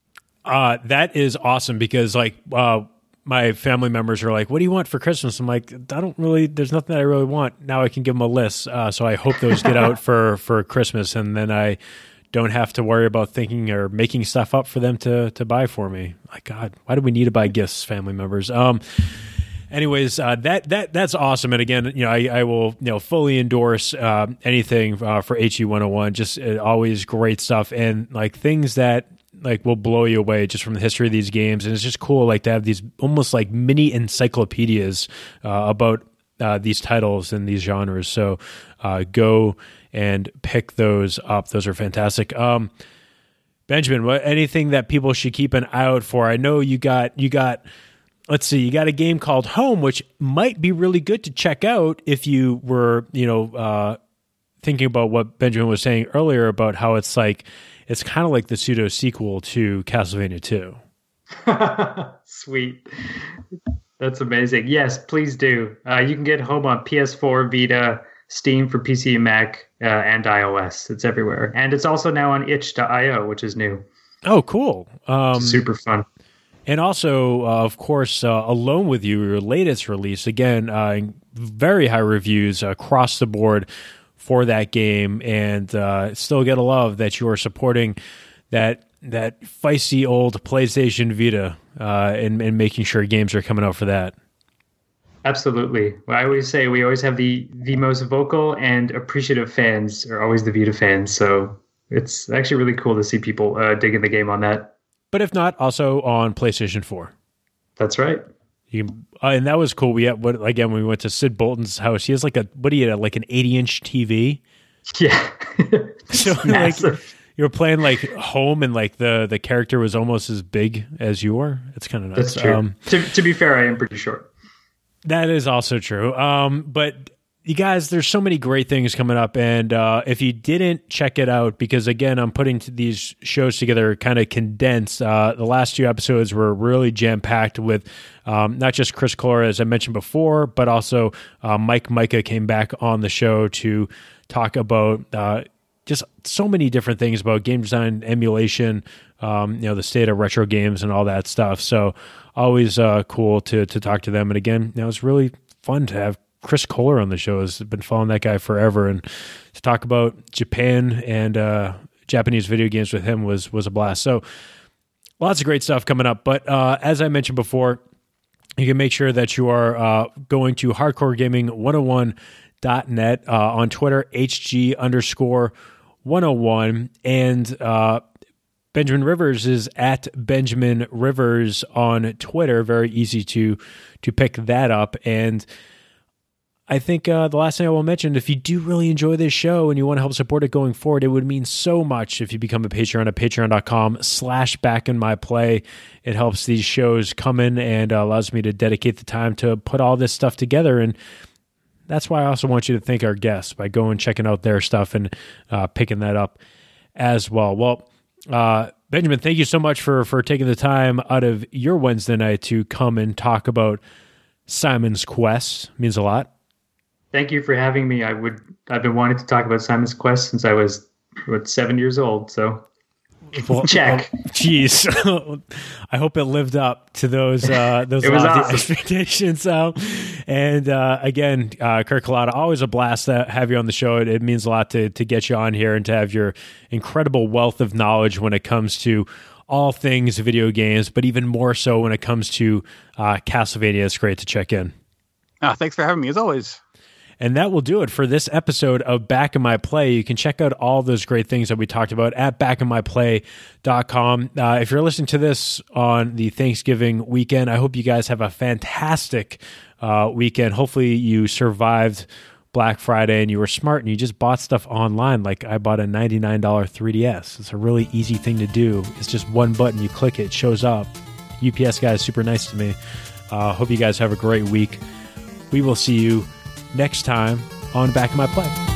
Uh, that is awesome because, like, uh, my family members are like, "What do you want for Christmas?" I'm like, "I don't really. There's nothing I really want." Now I can give them a list. Uh, so I hope those get out for for Christmas, and then I don't have to worry about thinking or making stuff up for them to to buy for me. Like, God, why do we need to buy gifts, family members? Um. Anyways, uh, that that that's awesome, and again, you know, I, I will you know fully endorse uh, anything uh, for H E one oh one. Just uh, always great stuff, and like things that like will blow you away just from the history of these games. And it's just cool, like to have these almost like mini encyclopedias uh, about uh, these titles and these genres. So uh, go and pick those up; those are fantastic. Um, Benjamin, what anything that people should keep an eye out for? I know you got you got. Let's see, you got a game called Home, which might be really good to check out if you were, you know, uh, thinking about what Benjamin was saying earlier about how it's like, it's kind of like the pseudo sequel to Castlevania two. Sweet. That's amazing. Yes, please do. Uh, you can get Home on P S four, Vita, Steam for P C and Mac, uh, and iOS. It's everywhere. And it's also now on itch dot io, which is new. Oh, cool. Um, Super fun. And also, uh, of course, uh, Alone With You, your latest release, again, uh, very high reviews across the board for that game, and uh, still get a love that you are supporting that that feisty old PlayStation Vita uh, and, and making sure games are coming out for that. Absolutely. Well, I always say we always have the, the most vocal and appreciative fans are always the Vita fans, so it's actually really cool to see people uh, digging the game on that. But if not, also on PlayStation four. That's right. You can, uh, and that was cool. We had, what, again, when we went to Sid Bolton's house, he has like a, what do you have, like an eighty inch T V? Yeah. So like Massive. you were playing like Home and like the, the character was almost as big as you were. It's kind of nuts. That's true. Um, to, to be fair, I am pretty short. That is also true. Um, but you guys, there's so many great things coming up. And uh, if you didn't check it out, because again, I'm putting t- these shows together kind of condensed. Uh, the last two episodes were really jam-packed with um, not just Chris Kohler, as I mentioned before, but also uh, Mike Micah came back on the show to talk about uh, just so many different things about game design, emulation, um, you know, the state of retro games and all that stuff. So always uh, cool to to talk to them. And again, you know, it's really fun to have Chris Kohler on the show. Has been following that guy forever, and to talk about Japan and uh, Japanese video games with him was was a blast. So lots of great stuff coming up. But uh, as I mentioned before, you can make sure that you are uh, going to hardcore gaming one oh one dot net, uh, on Twitter, H G underscore one oh one, and uh, Benjamin Rivers is at Benjamin Rivers on Twitter. Very easy to to pick that up. And I think uh, the last thing I will mention, if you do really enjoy this show and you want to help support it going forward, it would mean so much if you become a Patreon at patreon.com slash back in my play. It helps these shows come in and uh, allows me to dedicate the time to put all this stuff together. And that's why I also want you to thank our guests by going checking out their stuff and uh, picking that up as well. Well, uh, Benjamin, thank you so much for, for taking the time out of your Wednesday night to come and talk about Simon's Quest. It means a lot. Thank you for having me. I would, I've been wanting to talk about Simon's Quest since I was, what, seven years old. So well, check. Jeez. Well, I hope it lived up to those, uh, those awesome. expectations. Um, and, uh, again, uh, Kirk Kalata, always a blast to have you on the show. It, it means a lot to, to get you on here and to have your incredible wealth of knowledge when it comes to all things video games, but even more so when it comes to, uh, Castlevania. It's great to check in. Oh, thanks for having me as always. And that will do it for this episode of Back in My Play. You can check out all those great things that we talked about at back in my play dot com. Uh, if you're listening to this on the Thanksgiving weekend, I hope you guys have a fantastic uh, weekend. Hopefully you survived Black Friday and you were smart and you just bought stuff online. Like I bought a ninety-nine dollars three D S. It's a really easy thing to do. It's just one button. You click it, it shows up. U P S guy is super nice to me. Uh, hope you guys have a great week. We will see you next time on Back in My Play.